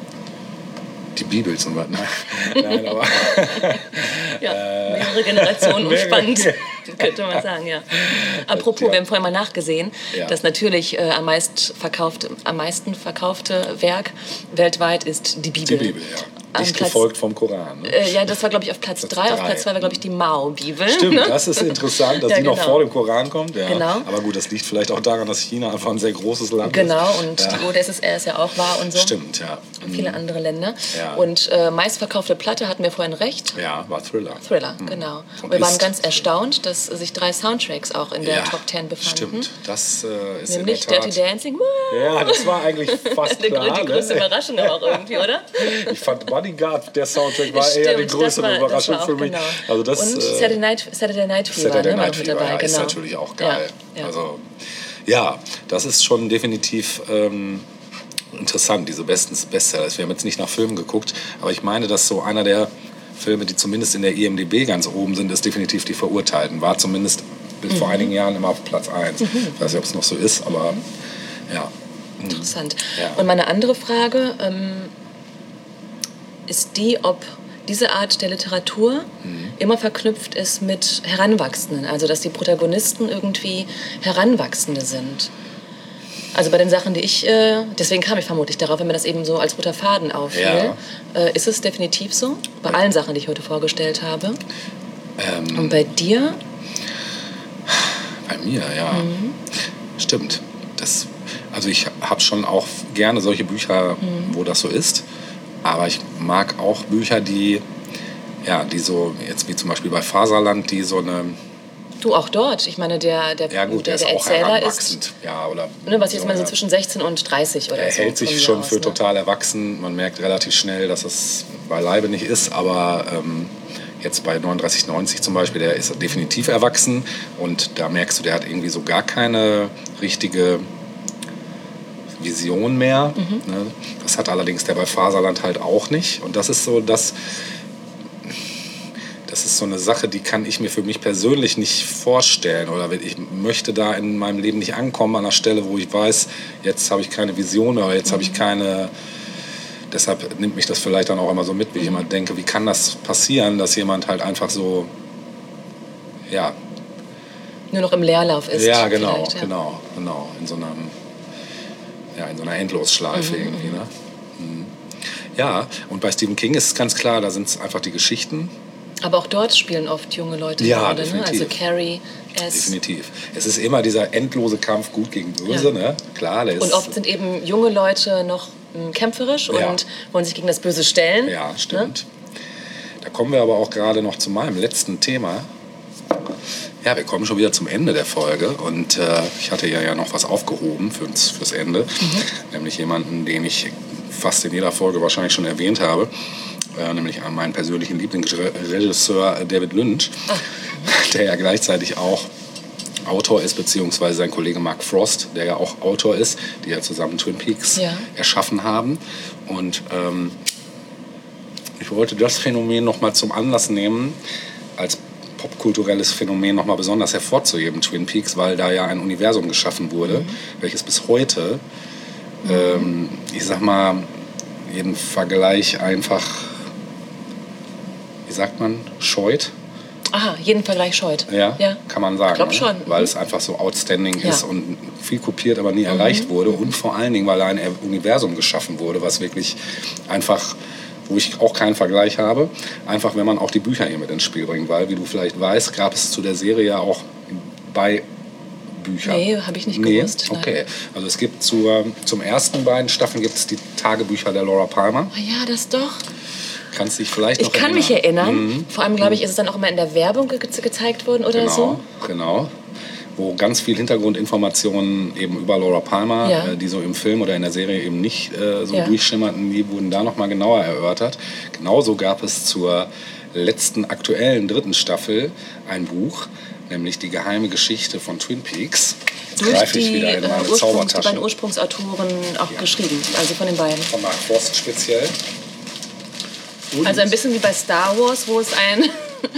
Die Bibel zum Beispiel. Nein, aber... ja, mehrere Generationen umspannt, könnte man sagen, ja. Apropos, ja. wir haben vorhin mal nachgesehen, ja. das natürlich äh, am, meist verkaufte, am meisten verkaufte Werk weltweit ist die Bibel. Die Bibel, ja. Nicht Platz, gefolgt vom Koran. Ne? Äh, ja, das war, glaube ich, auf Platz drei. Auf Platz zwei war, glaube ich, die Mao-Bibel. Stimmt, ne? Das ist interessant, dass ja, die genau. noch vor dem Koran kommt. Ja. Genau. Aber gut, das liegt vielleicht auch daran, dass China einfach ein sehr großes Land genau. ist. Genau, und ja. die O D S S R ist ja auch wahr und so. Stimmt, ja. Und viele andere Länder. Ja. Und äh, meistverkaufte Platte, hatten wir vorhin recht. Ja, war Thriller. Thriller, mhm. genau. Und wir waren ganz erstaunt, dass sich drei Soundtracks auch in der ja, Top Ten befanden. Stimmt, das äh, ist Nämlich in der Tat... Dirty Dancing. Ja, das war eigentlich fast klar. Die größte ne? Überraschung auch irgendwie, oder? Ich fand Bodyguard, der Soundtrack, war Stimmt, eher die größere war, Überraschung für mich. Genau. Also das, und äh, Saturday Night, Saturday Night Fever, Saturday ne, Night war Fever dabei, ja, genau. ist natürlich auch geil. Ja, ja. Also, ja, das ist schon definitiv ähm, interessant, diese besten Bestseller. Wir haben jetzt nicht nach Filmen geguckt, aber ich meine, dass so einer der Filme, die zumindest in der I M D B ganz oben sind, ist definitiv Die Verurteilten. War zumindest bis mhm. vor einigen Jahren immer auf Platz eins. Mhm. Ich weiß nicht, ob es noch so ist, aber ja. Interessant. Ja. Und meine andere Frage ähm, ist die, ob diese Art der Literatur mhm. immer verknüpft ist mit Heranwachsenden. Also, dass die Protagonisten irgendwie Heranwachsende sind. Also bei den Sachen, die ich, äh, deswegen kam ich vermutlich darauf, wenn mir das eben so als roter Faden auffiel. Ja. Äh, ist es definitiv so? Bei allen Sachen, die ich heute vorgestellt habe. Ähm, Und bei dir? Bei mir, ja. Mhm. Stimmt. Das, also ich habe schon auch gerne solche Bücher, mhm. wo das so ist. Aber ich mag auch Bücher, die, ja, die so, jetzt wie zum Beispiel bei Faserland, die so eine... Du, auch dort. Ich meine, der, der, ja gut, der, der, der ist Erzähler auch heranwachsend. Ja, oder ne, was jetzt so, mal so ja. zwischen sechzehn und dreißig oder er so. Er hält sich schon aus, für ne? total erwachsen. Man merkt relativ schnell, dass es beileibe nicht ist. Aber ähm, jetzt bei neununddreißig neunzig zum Beispiel, der ist definitiv erwachsen. Und da merkst du, der hat irgendwie so gar keine richtige Vision mehr. Mhm. Ne? Das hat allerdings der bei Faserland halt auch nicht. Und das ist so das... Das ist so eine Sache, die kann ich mir für mich persönlich nicht vorstellen. Oder ich möchte da in meinem Leben nicht ankommen an einer Stelle, wo ich weiß, jetzt habe ich keine Vision oder jetzt mhm. habe ich keine... Deshalb nimmt mich das vielleicht dann auch immer so mit, wie ich immer denke, wie kann das passieren, dass jemand halt einfach so... Ja... Nur noch im Leerlauf ist. Ja, genau, ja. genau, genau. In so einer, ja, in so einer Endlosschleife mhm. irgendwie. Ne? Mhm. Ja, und bei Stephen King ist es ganz klar, da sind es einfach die Geschichten. Aber auch dort spielen oft junge Leute ja, gerade, definitiv. Ne? Also Carrie, S. Definitiv. Es ist immer dieser endlose Kampf gut gegen böse, ja. ne? Klar, der ist und oft sind eben junge Leute noch m, kämpferisch ja. und wollen sich gegen das Böse stellen. Ja, stimmt. Ne? Da kommen wir aber auch gerade noch zu meinem letzten Thema. Ja, wir kommen schon wieder zum Ende der Folge und äh, ich hatte ja, ja noch was aufgehoben fürs, fürs Ende, mhm. nämlich jemanden, den ich fast in jeder Folge wahrscheinlich schon erwähnt habe, äh, nämlich an meinen persönlichen Lieblingsregisseur David Lynch, ah. der ja gleichzeitig auch Autor ist, beziehungsweise sein Kollege Mark Frost, der ja auch Autor ist, die ja zusammen Twin Peaks ja. erschaffen haben. Und ähm, ich wollte das Phänomen noch mal zum Anlass nehmen, als popkulturelles Phänomen noch mal besonders hervorzuheben, Twin Peaks, weil da ja ein Universum geschaffen wurde, mhm. welches bis heute, mhm. ähm, ich sag mal, jeden Vergleich einfach, wie sagt man, scheut. Aha, jeden Vergleich scheut. Ja, ja. Kann man sagen. Ich glaube schon. Weil es einfach so outstanding ja. ist und viel kopiert, aber nie mhm. erreicht wurde. Und vor allen Dingen, weil ein Universum geschaffen wurde, was wirklich einfach, wo ich auch keinen Vergleich habe, einfach wenn man auch die Bücher hier mit ins Spiel bringt. Weil, wie du vielleicht weißt, gab es zu der Serie ja auch bei Bücher. Nee, habe ich nicht gewusst. Nee? Okay, also es gibt zur, zum ersten beiden Staffeln gibt es die Tagebücher der Laura Palmer. Oh ja, das doch. Kannst dich vielleicht noch Ich kann erinnern. mich erinnern. Mhm. Vor allem, glaube ich, ist es dann auch immer in der Werbung ge gezeigt worden oder genau, so. Genau, wo ganz viel Hintergrundinformationen eben über Laura Palmer, ja. äh, die so im Film oder in der Serie eben nicht äh, so ja. durchschimmerten, die wurden da nochmal genauer erörtert. Genauso gab es zur letzten aktuellen dritten Staffel ein Buch, nämlich die geheime Geschichte von Twin Peaks. Jetzt Durch greife ich die, wieder in meine Ursprungs, Zaubertasche. Die beiden Ursprungsautoren auch ja. geschrieben, also von den beiden. Von Mark Frost speziell. Und also ein bisschen wie bei Star Wars, wo es ein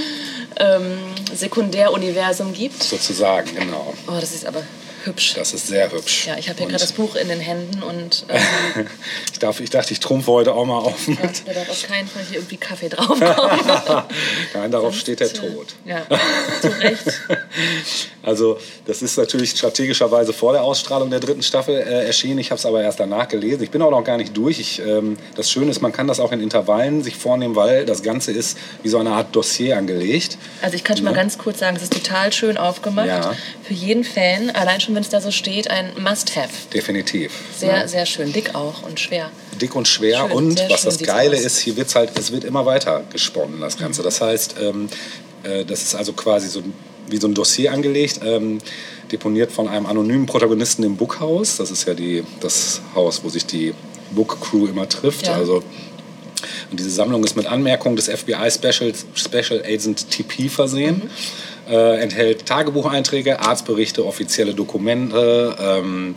ähm, Sekundäruniversum gibt. Sozusagen, genau. Oh, das ist aber hübsch. Das ist sehr hübsch. Ja, ich habe hier gerade das Buch in den Händen und... Ähm, ich, darf, ich dachte, ich trumpfe heute auch mal auf. Ja, da darf auf keinen Fall hier irgendwie Kaffee draufkommen. Nein, darauf Sonst, steht der Tod. Ja, zu Recht. Also das ist natürlich strategischerweise vor der Ausstrahlung der dritten Staffel äh, erschienen. Ich habe es aber erst danach gelesen. Ich bin auch noch gar nicht durch. Ich, ähm, das Schöne ist, man kann das auch in Intervallen sich vornehmen, weil das Ganze ist wie so eine Art Dossier angelegt. Also ich kann schon ja. mal ganz kurz sagen, es ist total schön aufgemacht. Ja. Für jeden Fan, allein schon wenn es da so steht, ein Must-Have. Definitiv. Sehr, ja. sehr schön. Dick auch und schwer. Dick und schwer. Schön, und was schön das Geile aus. ist, hier wird's halt, es wird immer weiter gesponnen, das Ganze. Das heißt, ähm, äh, das ist also quasi so wie so ein Dossier angelegt, ähm, deponiert von einem anonymen Protagonisten im Bookhaus. Das ist ja die, das Haus, wo sich die Book Crew immer trifft. Ja. Also, und diese Sammlung ist mit Anmerkungen des F B I Special, Special Agent T P versehen. Mhm. Äh, enthält Tagebucheinträge, Arztberichte, offizielle Dokumente, ähm,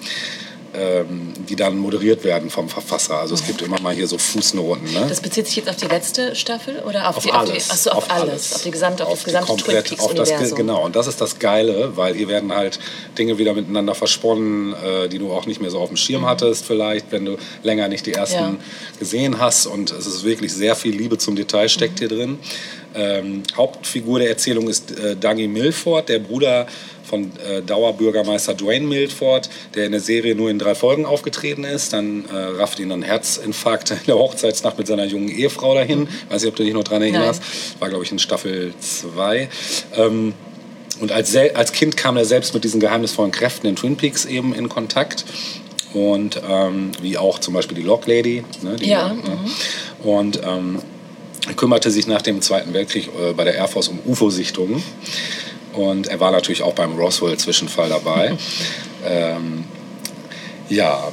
ähm, die dann moderiert werden vom Verfasser. Also es gibt immer mal hier so Fußnoten. Ne? Das bezieht sich jetzt auf die letzte Staffel oder auf, auf die, alles? Auf, die, achso, auf, auf alles. alles, auf die gesamte, auf, auf das gesamte komplett, Twin Peaks Universum. Genau. Und das ist das Geile, weil hier werden halt Dinge wieder miteinander versponnen, äh, die du auch nicht mehr so auf dem Schirm mhm. hattest, vielleicht, wenn du länger nicht die ersten ja. gesehen hast. Und es ist wirklich sehr viel Liebe zum Detail steckt mhm. hier drin. Ähm, Hauptfigur der Erzählung ist äh, Dougie Milford, der Bruder von äh, Dauerbürgermeister Dwayne Milford, der in der Serie nur in drei Folgen aufgetreten ist. Dann äh, rafft ihn ein Herzinfarkt in der Hochzeitsnacht mit seiner jungen Ehefrau dahin. Mhm. Weiß nicht, ob du dich noch daran erinnerst. Nein. War, glaube ich, in Staffel zwei. Ähm, und als, als Kind kam er selbst mit diesen geheimnisvollen Kräften in Twin Peaks eben in Kontakt. Und ähm, wie auch zum Beispiel die Lock Lady. Ne, die, ja. Ne? Mhm. Und ähm, er kümmerte sich nach dem Zweiten Weltkrieg äh, bei der Air Force um U F O-Sichtungen. Und er war natürlich auch beim Roswell-Zwischenfall dabei. ähm, ja,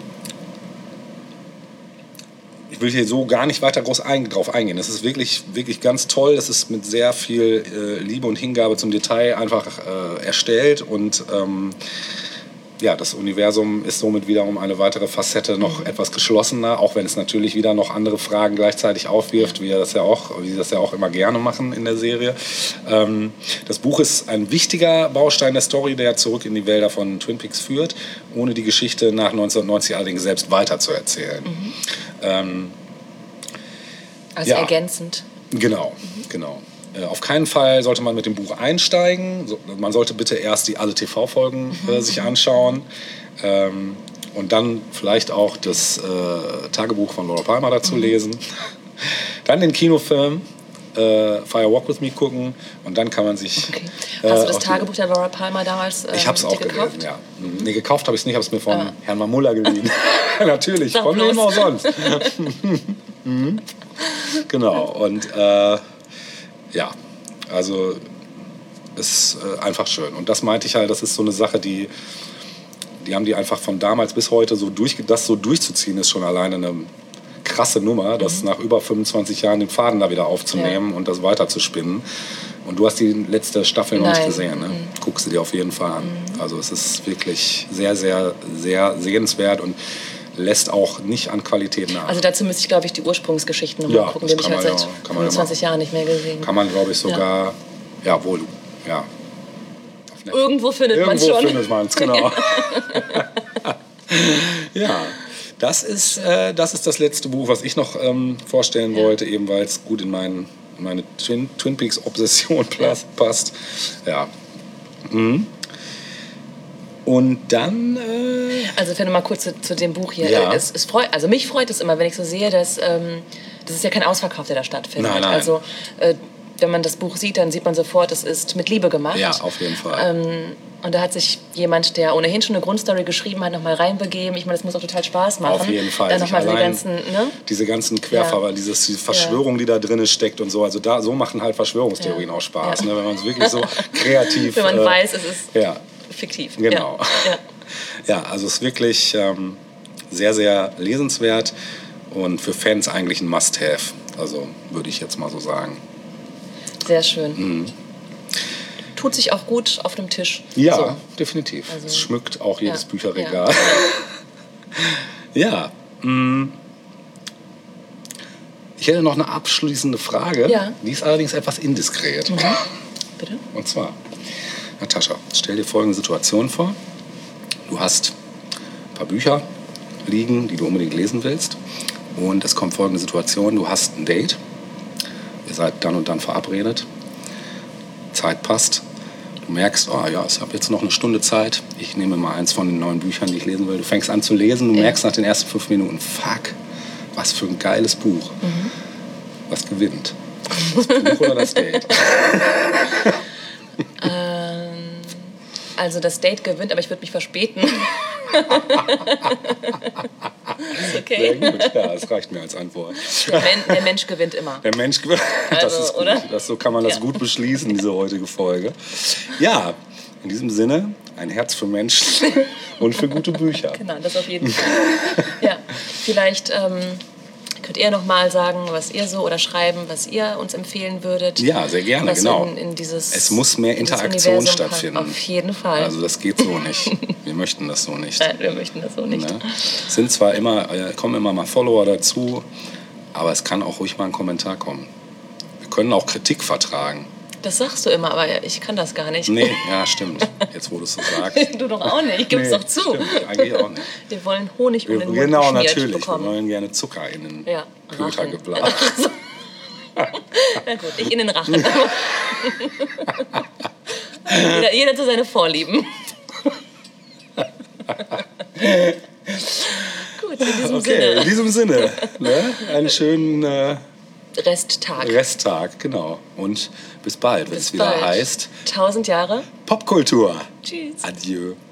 ich will hier so gar nicht weiter groß ein, drauf eingehen. Es ist wirklich, wirklich ganz toll. Es ist mit sehr viel äh, Liebe und Hingabe zum Detail einfach äh, erstellt. Und ähm, ja, das Universum ist somit wiederum eine weitere Facette noch mhm. etwas geschlossener, auch wenn es natürlich wieder noch andere Fragen gleichzeitig aufwirft, wie, er das ja auch, wie sie das ja auch immer gerne machen in der Serie. Ähm, das Buch ist ein wichtiger Baustein der Story, der zurück in die Wälder von Twin Peaks führt, ohne die Geschichte nach neunzehnhundertneunzig allerdings selbst weiterzuerzählen. Mhm. Ähm, also ja, ergänzend. Genau, mhm. genau. Auf keinen Fall sollte man mit dem Buch einsteigen. Man sollte bitte erst die alle T V-Folgen mhm. äh, sich anschauen ähm, und dann vielleicht auch das äh, Tagebuch von Laura Palmer dazu mhm. lesen. Dann den Kinofilm äh, Fire Walk With Me gucken und dann kann man sich... Okay. Hast du das äh, Tagebuch der Laura Palmer damals äh, Ich habe es auch gekauft? gelesen, ja. Mhm. Nee, gekauft habe ich es nicht, habe es mir von ah. Herrn Mamulla geliehen. Natürlich, Sag von wem auch sonst. mhm. Genau, und... Äh, Ja, also ist äh, einfach schön. Und das meinte ich halt, das ist so eine Sache, die, die haben die einfach von damals bis heute so durch, das so durchzuziehen, ist schon alleine eine krasse Nummer, das mhm. nach über fünfundzwanzig Jahren den Faden da wieder aufzunehmen ja. und das weiterzuspinnen. Und du hast die letzte Staffel noch Nein. nicht gesehen, ne? Mhm. Guck sie dir auf jeden Fall an. Mhm. Also es ist wirklich sehr, sehr, sehr sehenswert und lässt auch nicht an Qualität nach. Also dazu müsste ich, glaube ich, die Ursprungsgeschichten nochmal ja, gucken. Die habe ich halt ja, seit fünfundzwanzig ja Jahren nicht mehr gesehen. Kann man, glaube ich, sogar... Ja, ja wohl, ja. Irgendwo findet man es schon. Irgendwo findet man es, genau. Ja, das ist, äh, das ist das letzte Buch, was ich noch ähm, vorstellen ja. wollte, eben weil es gut in meinen meine Twin, Twin Peaks-Obsession passt. Ja. Mhm. Und dann... Äh also wenn du mal kurz zu, zu dem Buch hier... Ja. Es, es freut, also mich freut es immer, wenn ich so sehe, dass... Ähm, das ist ja kein Ausverkauf, der da stattfindet. Nein, nein. Also äh, wenn man das Buch sieht, dann sieht man sofort, es ist mit Liebe gemacht. Ja, auf jeden Fall. Ähm, und da hat sich jemand, der ohnehin schon eine Grundstory geschrieben hat, nochmal reinbegeben. Ich meine, das muss auch total Spaß machen. Auf jeden Fall. Dann noch mal diese ganzen, ne? Diese ganzen Querverweise, ja. diese, diese Verschwörung, die da drin steckt und so. Also da, so machen halt Verschwörungstheorien ja. auch Spaß, ja. ne? Wenn man es wirklich so kreativ... wenn man äh, weiß, es ist ja. fiktiv. Genau. Ja, ja. ja also es ist wirklich ähm, sehr, sehr lesenswert und für Fans eigentlich ein Must-Have. Also würde ich jetzt mal so sagen. Sehr schön. Mhm. Tut sich auch gut auf dem Tisch. Ja, so. definitiv. Also, es schmückt auch jedes ja, Bücherregal. Ja. ja mh. Ich hätte noch eine abschließende Frage. Ja. Die ist allerdings etwas indiskret. Mhm. Bitte? Und zwar, Natascha, stell dir folgende Situation vor. Du hast ein paar Bücher liegen, die du unbedingt lesen willst. Und es kommt folgende Situation. Du hast ein Date. Ihr seid dann und dann verabredet. Zeit passt. Du merkst, oh ja, ich habe jetzt noch eine Stunde Zeit. Ich nehme mal eins von den neuen Büchern, die ich lesen will. Du fängst an zu lesen. Du ja. merkst nach den ersten fünf Minuten, fuck, was für ein geiles Buch. Mhm. Was gewinnt? Das Buch oder das Date? ähm, also das Date gewinnt, aber ich würde mich verspäten. Ist okay. Sehr gut, ja, das reicht mir als Antwort. Der, Men- der Mensch gewinnt immer. Der Mensch gewinnt, das also, ist gut. Oder? Das, so kann man das ja. gut beschließen, diese heutige Folge. Ja, in diesem Sinne, ein Herz für Menschen und für gute Bücher. Genau, das auf jeden Fall. Ja, vielleicht ähm, könnt ihr noch mal sagen, was ihr so oder schreiben, was ihr uns empfehlen würdet. Ja, sehr gerne, was genau. In, in dieses, es muss mehr Interaktion stattfinden. Auf jeden Fall. Also das geht so nicht. Wir möchten das so nicht. Nein, wir möchten das so nicht. Ne? Es sind zwar immer, äh, kommen immer mal Follower dazu, aber es kann auch ruhig mal ein Kommentar kommen. Wir können auch Kritik vertragen. Das sagst du immer, aber ich kann das gar nicht. Nee, ja, stimmt. Jetzt, wo du es so sagst. Du doch auch nicht, gib's nee, doch zu. Stimmt, eigentlich auch nicht. Wir wollen Honig um den Mund Genau, geschmiert natürlich. bekommen. Wir wollen gerne Zucker in den ja, Köter geblasen. Na gut, ich in den Rachen. jeder, jeder zu seine Vorlieben. Gut, in diesem okay, Sinne. In diesem Sinne. Ne? Einen schönen äh, Resttag. Resttag, genau. Und bis bald, wenn es wieder bald. heißt. Tausend Jahre Popkultur. Tschüss. Adieu.